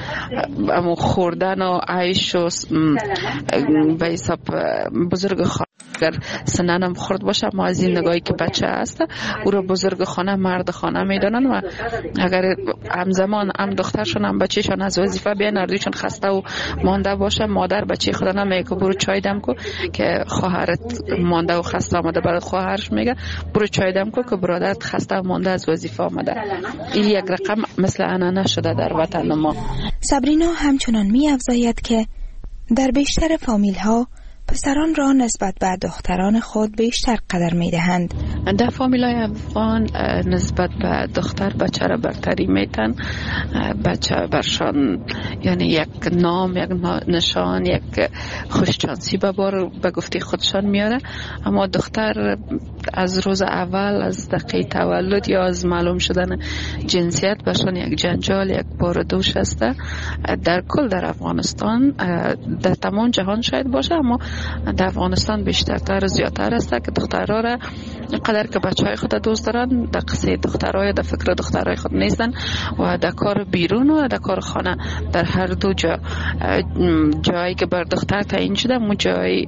خوردن و عیش و به حساب بزرگ خانه اگر سننم خورد باشه، اما از این نگاهی که بچه هست او را بزرگ خانه مرد خانه میدانن و اگر همزمان هم دخترشون هم بچهشون از وظیفه بیان اردوشون خسته و مانده باشه، مادر بچه خدا نمیگه که برو چای دم کو که خواهرت مانده و خسته آمده، برای خواهرش میگه برو چای دم کو که برادرت خسته و مانده از وظیفه آمده. این یک رقم مثل انانه شده در وطن ما. صبرینا همچنان می افزاید که در بیشتر فامیل ها پسران را نسبت به دختران خود بیشتر قدر می دهند. در فامیلای افغان نسبت به دختر بچه را برتری میتن. بچه برشان یعنی یک نام، یک نشان، یک خوششانسی به گفته خودشان میاره. اما دختر از روز اول، از دقیقه تولد یا از معلوم شدن جنسیت برشان یک جنجال، یک باردوش است. در کل در افغانستان، در تمام جهان شاید باشه، اما در افغانستان بیشتر زیادتر است که دخترها را قدر که بچهای خود دوست دارن، در قصه دخترای در فکر دخترای خود نیستن و در کار بیرون و در کار خانه در هر دو جایی که بر دختر تعیین شده اون جای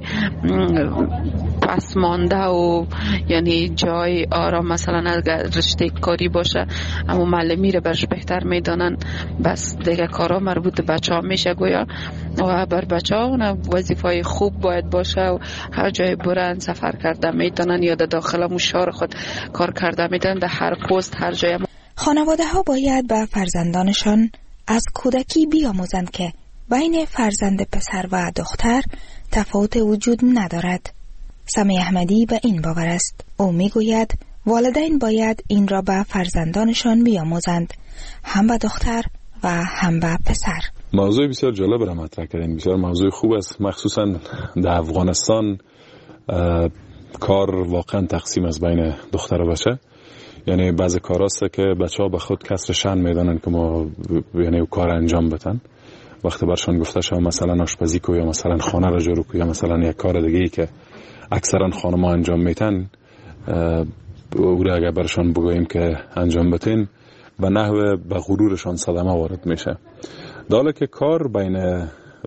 پس مانده و یعنی جای آرام، مثلا اگر رشته کاری باشه اما معلمی رو برش بهتر میدانن، بس دیگه کارا مربوط به بچه ها میشه گویا و بر بچه ها وظیفه خوب باید باشه و هر جای برن سفر کرده میتونن یا در داخل شهر خود کار کرده میتونن، در هر پست هر جای. خانواده ها باید به فرزندانشان از کودکی بیاموزند که بین فرزند پسر و دختر تفاوت وجود ندارد. سمی احمدی به این باور است. او میگوید والدین باید این را به فرزندانشان بیاموزند، هم به دختر و هم به پسر. موضوع بسیار جالب را مطرح کردین، بسیار موضوع خوب است. مخصوصا در افغانستان کار واقعا تقسیم از بین دختر و بچه. یعنی بعضی کار است که بچه ها به خود کسر شأن میدانن که ما یعنی کار انجام بدن. وقتی برشان گفته شما مثلا آشپزی کو یا مثلا خانه را جارو کو یا مثلا یک کار دیگه ای که اکثرا خانم‌ها انجام میتن، او را اگر برشان بگوییم که انجام بدین به نحو به غرورشان صدمه وارد میشه. حالا که کار بین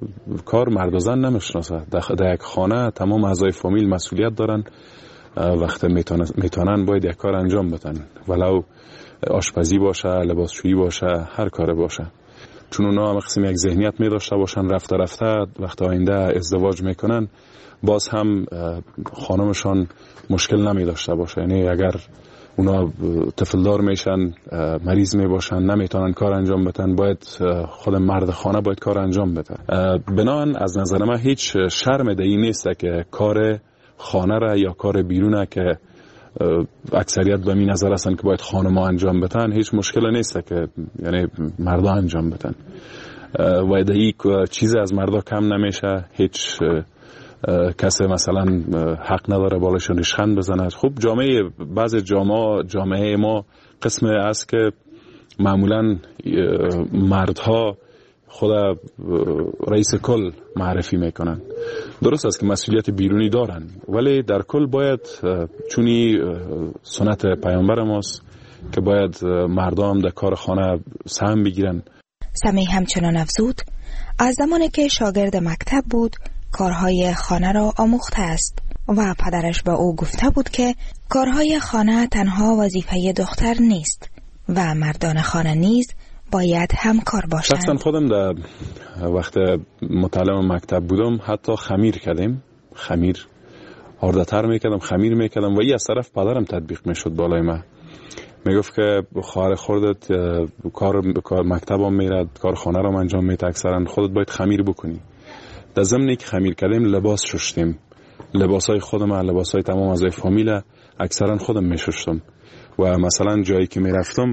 کار مرد و زن نمیشناسه. در یک خانه تمام اعضای فامیل مسئولیت دارن، وقتی میتونن باید یک کار انجام بدن، ولو آشپزی باشه، لباسشویی باشه، هر کار باشه. چون اونا هم قسم یک ذهنیت می داشته باشن، رفته وقت آینده ازدواج میکنن باز هم خانمشان مشکل نمی داشته باشه. یعنی اگر اونا طفلدار میشن، مریض می باشن، نمیتونن کار انجام بدن، باید خود مرد خانه باید کار انجام بده. بنابراین از نظر من هیچ شرم دهی نیست که کار خانه را یا کار بیرونه که اکثریت به می نظر هستن که باید خانم‌ها انجام بدن، هیچ مشکل نیست که یعنی مردا انجام بدن و دهی چیز از مردا کم نمیشه. هیچ کسی مثلا حق نداره بالاشون ریشخند بزنه. خب بعض جامعه ما قسم است که معمولا مردها خود رئیس کل معرفی میکنن. درست است که مسئولیت بیرونی دارن، ولی در کل باید چونی سنت پیامبر ماست که باید مردم در کار خانه سهم بگیرن. سمیع همچنان افزود از زمانی که شاگرد مکتب بود کارهای خانه را آموخته است و پدرش به او گفته بود که کارهای خانه تنها وظیفه دختر نیست و مردان خانه نیز باید همکار باشند. شخصا خودم در وقت متعلم مکتب بودم حتی خمیر کردیم، خمیر آرده‌تر میکردم، خمیر میکردم و این از طرف پدرم تطبیق میشد بالای من. میگفت که خواهر خودت کار مکتبم میرد، کار خانه رو انجام میده، اکثرا خودت باید خمیر بکنی. در ضمن که خمیر کردیم لباس شستیم، لباسای خودم، لباسای تمام اعضای فامیل اکثرا خودم میشستم و مثلا جایی که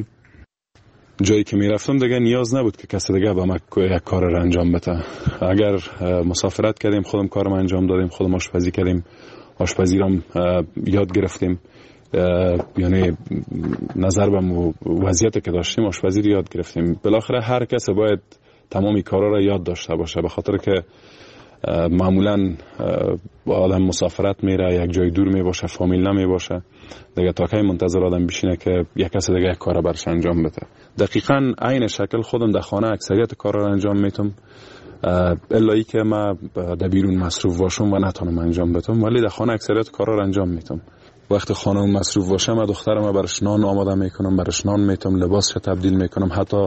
میرفتم دیگه نیاز نبود که کسی دیگه با من یک کار رو انجام بده. اگر مسافرت کردیم خودم کارم انجام دادیم، خودم آشپزی کردیم، آشپزی رو یاد گرفتیم، یعنی نظر به وضعیتی که داشتیم آشپزی رو یاد گرفتیم. بالاخره هر کسی باید تمامی کارا رو یاد داشته باشه، به خاطر که معمولا آدم مسافرت میره، یک جای دور می باشه، فامیل نمی باشه دیگه، تا کی منتظر آدم بشینه که یک کس دیگه یک کار برش انجام بده. دقیقاً عین شکل خودم در خانه اکثریت کارا رو انجام میتم، الا ای که ما در بیرون مصروف باشم و نتونم انجام بدم، ولی در خانه اکثریت کارا رو انجام میتم. وقتی خانم مصروف باشه من دخترم برش نان آماده میکنم، برش نان میتم، لباسش تبدیل میکنم، حتی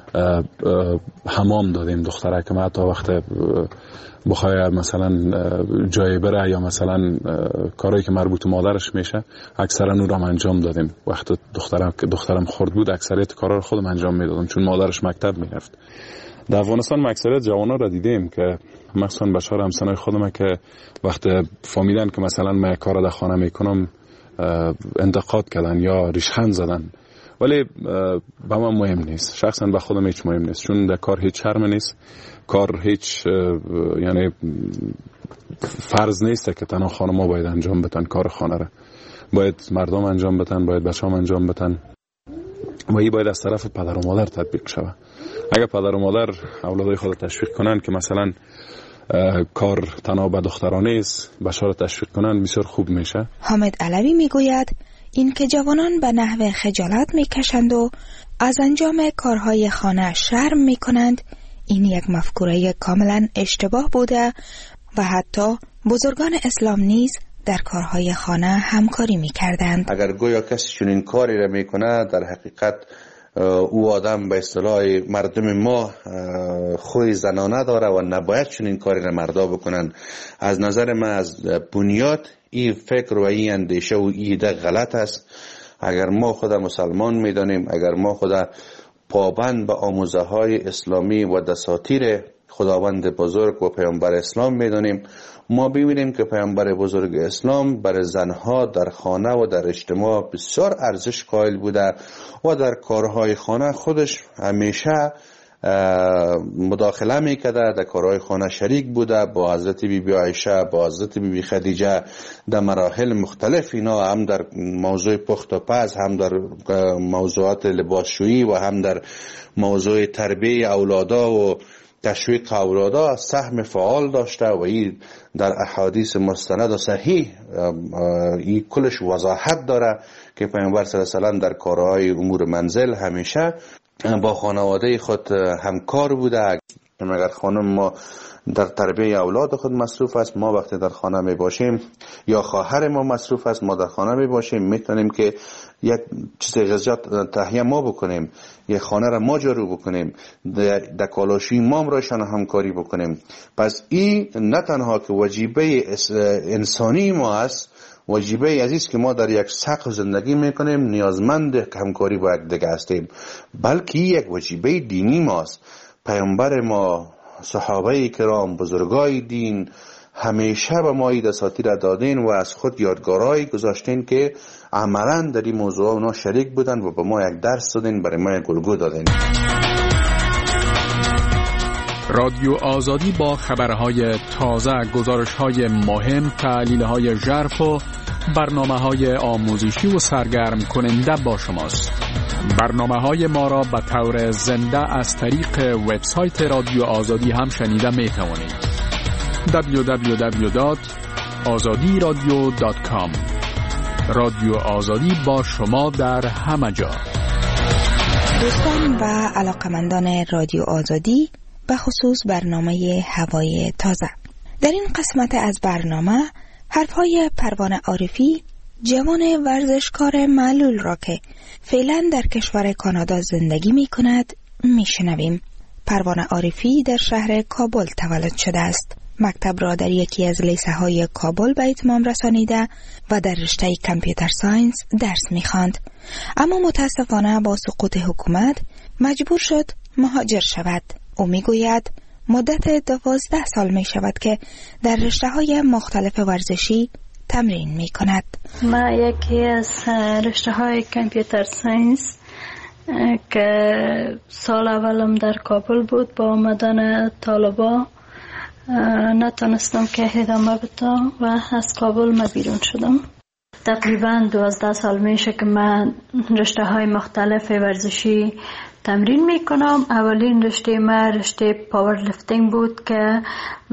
حمام دادیم دختره که حتی وقت بخوای مثلا جای بره یا مثلا کارهایی که مربوط مادرش میشه اکثرا اون رو انجام دادیم. وقت دخترم خرد بود اکثریت کارا رو خودم انجام میدادم چون مادرش مکتب میرفت. در افغانستان اکثریت جوانا را دیدیم که مخصوصا بچه‌ها همسنای خودمه که وقت فهمیدن که مثلا من کار در خانه میکنم انتقاد کردن یا ریشخند زدن، ولی به من مهم نیست، شخصا به خودم هیچ مهم نیست، چون در کار هیچ شرم نیست، کار هیچ یعنی فرض نیست که تنها خانم‌ها باید انجام بدن کار خانه را، باید مردم انجام بدن، باید بچه‌ها انجام بدن و این باید از طرف پدر و مادر تطبیق شود. اگر پدر و مادر اولادای خود تشویق کنن که مثلا کار تنها به دخترانه است، بچه‌ها را تشویق کنن بسیار خوب میشه. حامد علوی میگوید این که جوانان به نحو خجالت میکشند و از انجام کارهای خانه شرم میکنند، این یک مفکوره کاملا اشتباه بوده و حتی بزرگان اسلام نیز در کارهای خانه همکاری میکردند. اگر گویا کسی چنین کاری را میکنه، در حقیقت او آدم به اصطلاح مردم ما خوی زنانه داره و نباید چنین کاری را مردا بکنن. از نظر من از بنیاد این فکر و این اندیشه و ایده غلط است. اگر ما خدا مسلمان میدانیم، اگر ما خدا پابند به آموزه های اسلامی و دساتیر خداوند بزرگ و پیامبر اسلام میدانیم، ما ببینیم که پیامبر بزرگ اسلام برای زنها در خانه و در اجتماع بسیار ارزش قائل بوده و در کارهای خانه خودش همیشه مداخله میکرده، در کارهای خانه شریک بوده، با حضرت بیبی عایشه، با حضرت بیبی خدیجه در مراحل مختلف، اینا هم در موضوع پخت و پز، هم در موضوعات لباسشویی و هم در موضوع تربیه اولادا و تشویق اولادا سهم فعال داشته و این در احادیث مستند و صحیح این کلش وضاحت داره که پیامبر صلی الله علیه و سلم در کارهای امور منزل همیشه با خانواده خود همکار بوده. اگر خانم ما در تربیه اولاد خود مصروف است، ما وقتی در خانه می باشیم یا خواهر ما مصروف است، ما در خانه می باشیم، میتونیم که یک چیز غذات تهیه ما بکنیم، یک خانه را ما جارو بکنیم، در کالاشوی ما رایشان همکاری بکنیم. پس این نه تنها که وجیبه انسانی ما است، وجیبه عزیز که ما در یک سقف زندگی میکنیم، نیازمند همکاری با یک دیگه هستیم، بلکه یک وجیبه دینی ماست. پیامبر ما، صحابه کرام، بزرگای دین همیشه به ما این دساتیر دادین و از خود یادگارایی گذاشتین که عملا در این موضوع اونا شریک بودن و به ما یک درس دادین، برای ما یک الگو دادین. رادیو آزادی با خبرهای تازه، گزارشهای مهم، تحلیلهای ژرف و برنامه‌های آموزشی و سرگرم کننده با شماست. برنامه‌های ما را به طور زنده از طریق وبسایت رادیو آزادی هم شنیده می توانید. www.azadiradio.com. رادیو آزادی با شما در همه جا. دوستان و علاقمندان رادیو آزادی، به خصوص برنامه هوای تازه، در این قسمت از برنامه حرفهای پروانه عارفی، جوان ورزشکار معلول را که فعلا در کشور کانادا زندگی می کند می شنویم. پروانه عارفی در شهر کابل تولد شده است. مکتب را در یکی از لیسه های کابل به اتمام رسانیده و در رشته کامپیوتر ساینس درس می خواند. اما متاسفانه با سقوط حکومت مجبور شد مهاجر شود. او می گوید مدت 12 سال می شود که در رشته های مختلف ورزشی تمرین می کند. ما یکی از رشته های کامپیوتر ساینس که سال اولم در کابل بود، با آمدن طالبا نتونستم که ادامه بدم و از کابل ما بیرون شدم. تقریبا 12 سال میشه که من رشته های مختلف ورزشی تمرین میکنم. اولین رشته ما رشته پاور لفتینگ بود که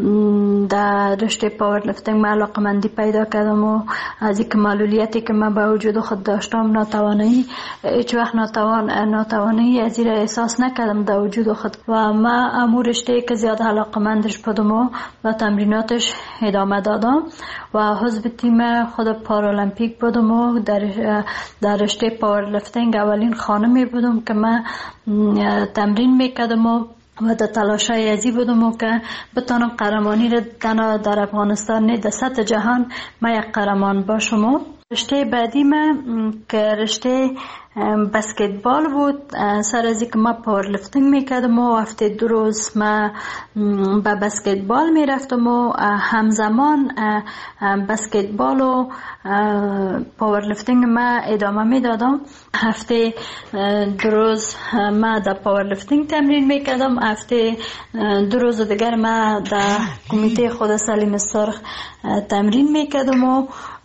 در رشته پاور لفتینگ من علاقمندی پیدا کردم و از یک معلولیتی که من با وجود خود داشتم، ناتوانی، هیچ وقت ناتوانی از این احساس نکردم در وجود خود و من امور رشته که زیاد علاقمندش بودم و تمریناتش ادامه دادم و حزب تیم خود پارالمپیک بودم و در رشته پاور لفتینگ اولین خانمی بودم که من تمرین میکردم و در تلاشای ازی بودم که بتانم قهرمانی را تنها در افغانستان نه در سطح جهان ما یک قهرمان باشم. رشته بعدی من که رشته بسکتبال بود. سر از اینکه ما پاور لفتینگ میکردم و هفته 2 روز ما به بسکتبال میرفتم و همزمان بسکتبال و پاور لفتینگ ما ادامه میدادم. هفته 2 روز ما در پاور لفتینگ تمرین میکردم، هفته 2 روز دیگر ما در کمیته خود سلیم سرخ تمرین میکردم و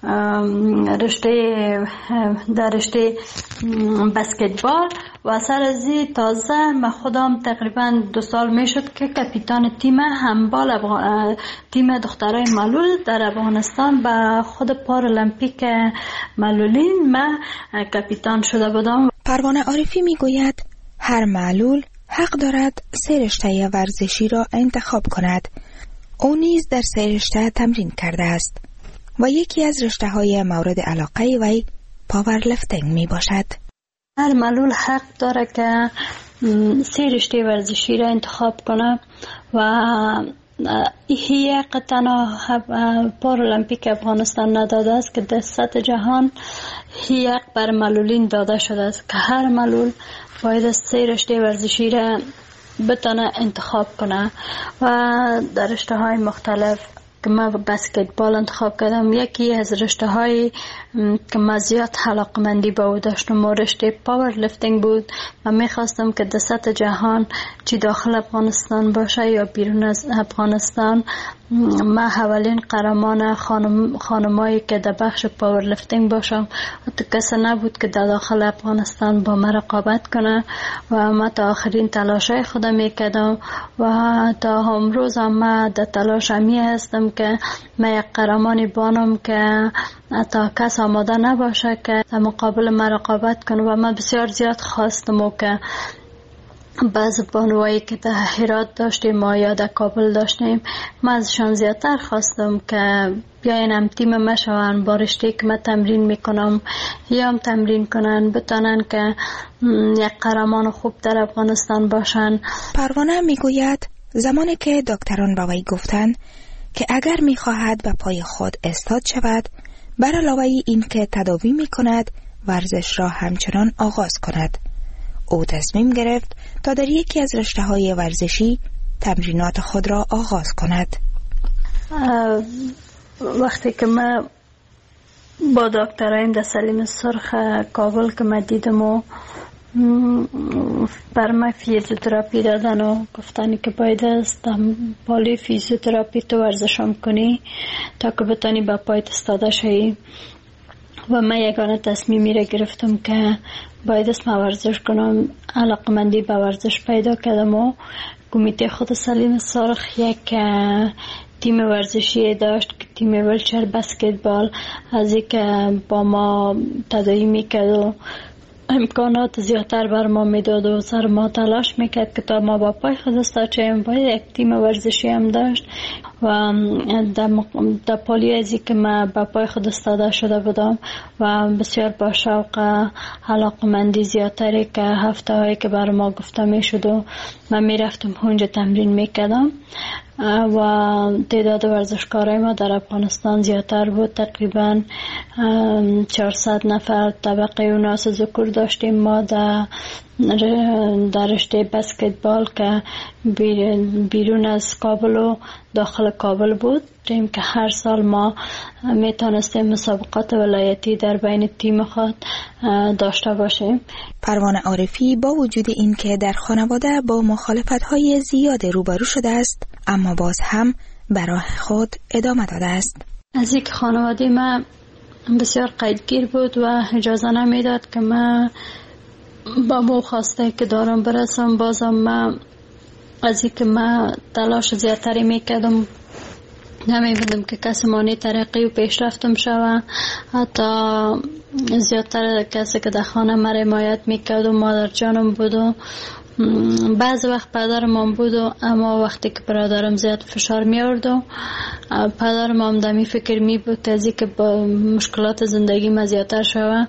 در رشته بسکتبال و سر از تازه من خودم تقریبا 2 سال میشد که کاپیتان تیم هندبال تیم دخترای معلول در افغانستان به خود پارالمپیک معلولین من کاپیتان شده بودم. پروانه عارفی میگوید هر معلول حق دارد 3 رشته ورزشی را انتخاب کند. او نیز در 3 رشته تمرین کرده است و یکی از رشته های مورد علاقه وی پاور لفتینگ می باشد. هر معلول حق داره که 3 رشته ورزشی را انتخاب کنه و این تنها پارالمپیک افغانستان نداده است که در سطح جهان یک بر معلولین داده شده است که هر معلول باید 3 رشته ورزشی را بتونه انتخاب کنه و در رشته های مختلف که من بسکتبال انتخاب کردم. یکی از رشته های که من زیاد علاقمندی با او داشتم و رشته پاور لفتینگ بود. من میخواستم که در سطح جهان چی داخل افغانستان باشه یا بیرون از افغانستان من اولین قهرمان خانمایی که در بخش پاور لفتینگ باشم و تو کسی نبود که در داخل افغانستان با من رقابت کنه و من تا آخرین تلاشای خودم میکردم و تا امروز هم من در تلاش همی هستم که من یک قهرمانی بانم که تا کس آماده نباشه که در مقابل من رقابت کنه و من بسیار زیاد خواستم و که بعض بانوایی که در هرات داشتیم ما یا در کابل داشتیم، ما ازشان زیادتر خواستم که بیاین هم تیم ما شوان، با رشته که من تمرین میکنم یا هم تمرین کنن، بتانن که یک قهرمان خوب در افغانستان باشن. پروانه میگوید زمانی که دکتران به وی گفتند که اگر میخواهد به پای خود استاد شود، بر علاوه این که تداوی میکند ورزش را همچنان آغاز کند. او تصمیم گرفت تا در یکی از رشته‌های ورزشی تمرینات خود را آغاز کند. وقتی که من با دکترایم در سلیم سرخ کابل که من دیدم و بر من فیزیوتراپی دادن و گفتن که باید است پالی فیزیوتراپی تو ورزشم کنی تا که بتانی با پایت استاده شوی، و من یگانه تصمیمی را گرفتم که باید است من ورزش کنم. علاقمندی به ورزش پیدا کردم و کمیته خود سلیم سرخ یک تیم ورزشی داشت که تیم ویلچر بسکتبال، از این که با ما تداعی میکرد و امکانات زیادتر بر ما میداد و سر ما تلاش میکرد که تا ما با پای خود استاد شویم. باید یک تیم ورزشی هم داشت و در پالی ازی که من با پای خود استاده شده بودم و بسیار با شوق علاقمندی زیادتری که هفته هایی که بر ما گفته میشد و من میرفتم اونجا تمرین میکردم و تعداد ورزشکارای ما در افغانستان زیادتر بود. تقریبا 400 نفر طبقه اوناس ذکور داشتیم ما در رشته بسکتبال که بیرون از کابل و داخل کابل بود. تیم که هر سال ما میتونستیم مسابقات ولایتی در بین تیم خود داشته باشیم. پروانه عارفی با وجود این که در خانواده با مخالفت‌های زیاد روبرو شده است، اما باز هم به راه خود ادامه داده است. از اینکه خانواده من بسیار قیدگیر بود و اجازه نمیداد که من با مو خواسته که دارم برسم، بازم من از اینکه من تلاش زیادتری میکردم، نمی‌بودم که کسی مانی ترقی و پیشرفتم شوه. حتی زیادتر کسی که در خانه من حمایت میکرد و مادر جانم بود و بعض وقت پدرم هم بود و اما وقتی که برادرم زیاد فشار میارد و پدرم هم دمی فکر می بود از که با مشکلات زندگی ما زیادتر شوه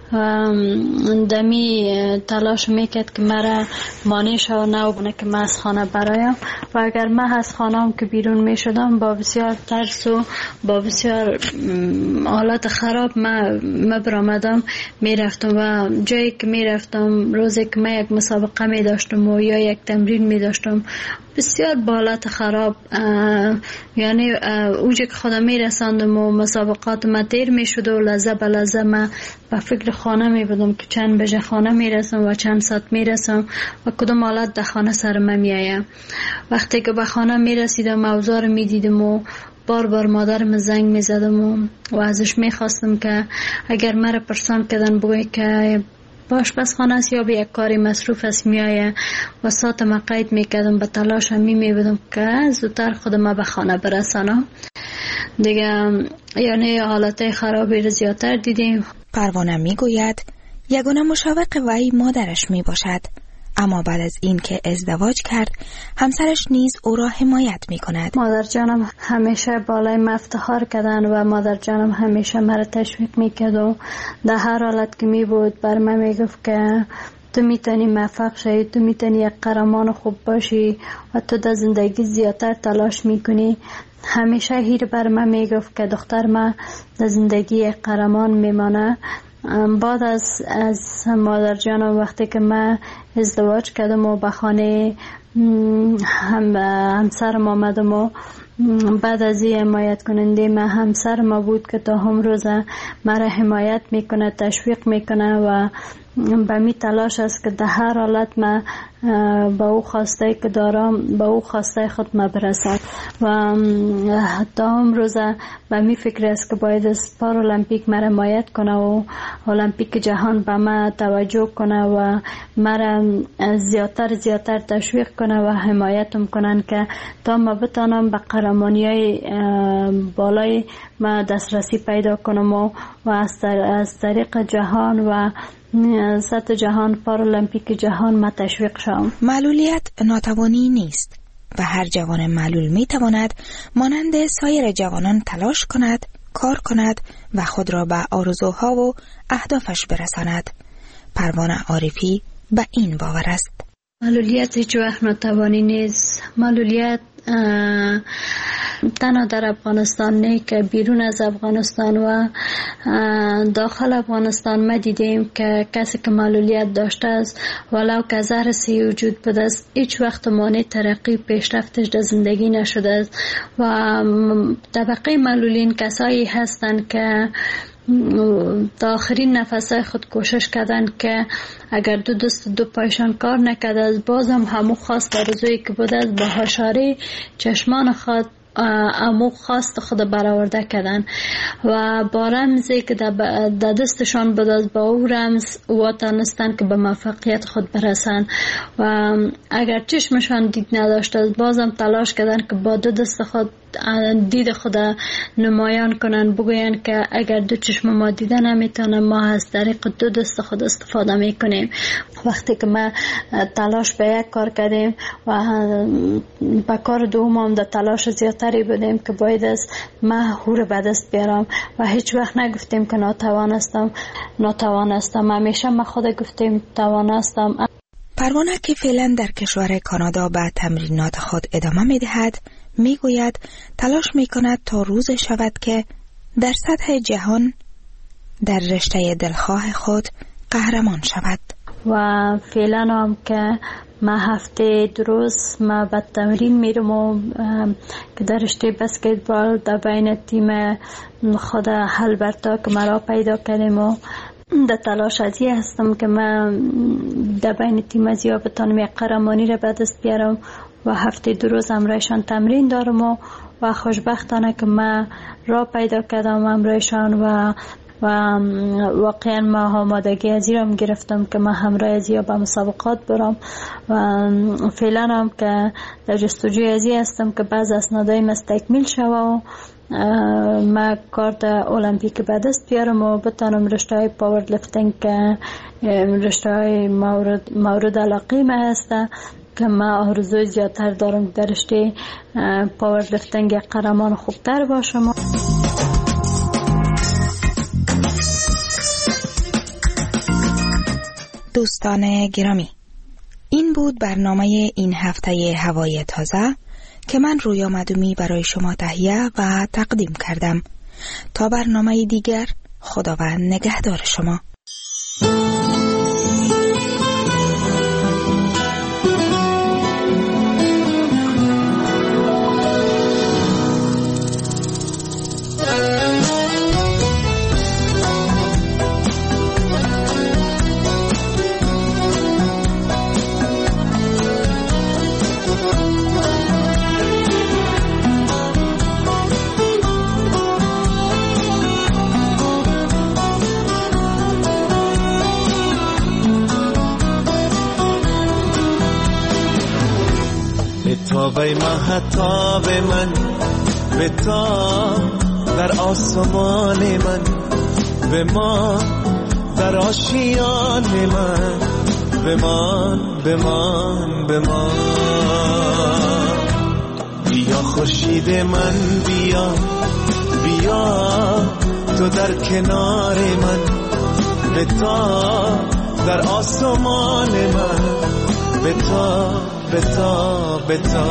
دمی تلاش میکرد که مرا مانع شوه نه بونه که من از خانه برایم. و اگر من از خانه هم که بیرون می شدم با بسیار ترس و با بسیار حالت خراب من برآمدم می رفتم و جایی که می رفتم روزی که من یک مسابقه می داشتم و یا یک تمرین می داشتم بسیار بالات خراب، یعنی اوجه که خودم می رساندم و مسابقات ما تیر می شد و لحظه به لحظه من به فکر خانه می بودم که چند بجه خانه می رسم و چند ساعت می رسم و کدوم حالت در خانه سر من می آیم. وقتی که به خانه می رسیدم اوضاع می دیدم و بار بار مادرم زنگ می زدم و ازش می خواستم که اگر مرا پرسان کردن بگوی که باش بس خانه است یا به یک کاری مصروف است میایه و ساعت ما قید میکردم به تلاش می بودم که زودتر خودم به خانه برسانم دیگه. یعنی حالت خرابی رو زیادتر دیدیم. پروانه میگوید یگانه مشوق وی مادرش می باشد، اما بعد از این که ازدواج کرد همسرش نیز او را حمایت می کند. مادر جانم همیشه بالای من افتخار کردن و مادر جانم همیشه مرا تشویق می کرد و در هر حالت که می بود بر من می گفت که تو میتونی موفق شی، تو میتونی یک قهرمان خوب باشی و تو در زندگی زیادتر تلاش میکنی. همیشه هیر بر من میگفت که دختر من در زندگی یک قهرمان میمانه. بعد از مادر جانم وقتی که من ازدواج کردم و به خانه همسرم آمدم و بعد از این حمایت کننده من همسر ما بود که تا هم روزه مرا حمایت میکنه، تشویق میکنه و به می تلاش است که در هر حالت من با او خواسته که دارم با او خواسته خود ما برسد و تا هم روزه به می فکر است که باید از پارالمپیک مرا حمایت کنه و المپیک جهان به ما توجه کنه و مرا زیادتر تشویق کنه و حمایتم کنن که تا ما بتانم به قهرمانی‌های بالای ما دسترسی پیدا کنم و و از طریق جهان و سطح جهان پارالمپیک جهان ما تشویق شوم. معلولیت ناتوانی نیست و هر جوان معلول می تواند مانند سایر جوانان تلاش کند، کار کند و خود را به آرزوها و اهدافش برساند. پروانه عارفی به این باور است. معلولیت هیچ وقت ناتوانی نیست. معلولیت تنها در افغانستان نه که بیرون از افغانستان و داخل افغانستان ما دیدیم که کسی که معلولیت داشته است ولو که زهر سی وجود بوده است هیچ وقت مانع ترقی پیشرفتش در زندگی نشده است و طبقه معلولین کسایی هستند که تا آخرین نفسای خود کوشش کردن که اگر دو دست دو پایشان کار نکرده است بازم همو خواست آرزویی که بوده است با هشاری چشمان خود امو خواست خود برآورده کردن و با رمزی که در دستشان بود از با او رمز واتانستن که به موفقیت خود برسن و اگر چشمشان دید نداشته است بازم تلاش کردن که با دو دست خود دید خود نمایان کنن، بگوین که اگر دو چشم ما دیده نمیتونه ما از طریق دو دست خود استفاده میکنیم. وقتی که ما تلاش به یک کار کردیم و به کار دوم هم در تلاش زیادتری بودیم که باید از ما هور به دست بیارم و هیچ وقت نگفتیم که ناتوانستم. همیشه ما خود گفتیم توانستم. پروانه که فعلا در کشور کانادا به تمرینات خود ادامه میدهد میگوید تلاش میکند تا روز شود که در سطح جهان در رشته دلخواه خود قهرمان شود. و فعلا هم که ما هفته دو روز ما به تمرین میرم و که در رشته بسکتبال در بین تیم خود هلبرتا که مرا پیدا کردیم و در تلاش ازی هستم که من در بین تیم ازیا بتانم یک قهرمانی را به دست بیارم و هفته دو روز همراهشان تمرین دارم و خوشبختانه که من را پیدا کردم همراهشان و واقعا ما آمادگی ازی را گرفتم که من همراه ازیا به مسابقات برم و فعلا هم که در جستجوی ازی هستم که بعض اسنادایم از تکمیل شوه و ما کارت المپیک به دست بیارم و بتانم رشته های پاور لفتینگ که رشته های مورد علاقه ما هسته که ما آرزوی زیادتر دارم در رشته پاور لفتینگ قهرمان خوبتر باشم. دوستان گرامی، این بود برنامه این هفته هوای تازه که من رویا مدومی برای شما تهیه و تقدیم کردم. تا برنامه دیگر، خداوند نگهدار شما. به مهتاب من به تا در آسمان من به ما در آشیان من بمان بیا خورشید من بیا تو در کنار من به تا در آسمان من به تا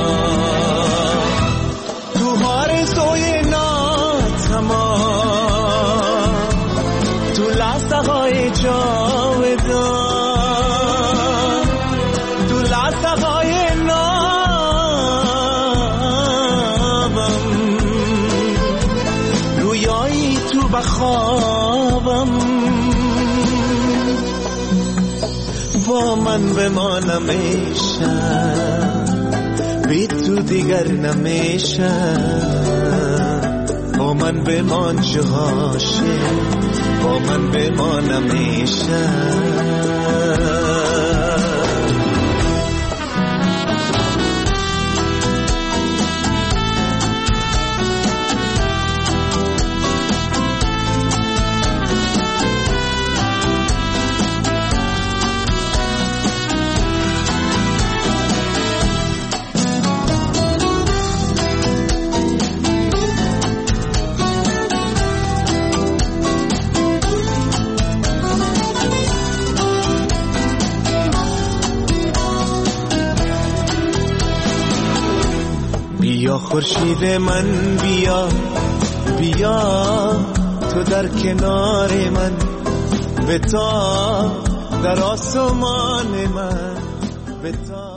تو آرزوی ناتمام تو لحظه های جاودان تو لحظه های نابم رویایی تو بخوابم با من بمانم بی تو دیگر نمیشه با من بمان چه عاشق با من بمان نمیشه بیا خورشید من بیا بیا تو در کنار من بتا در آسمان من بتا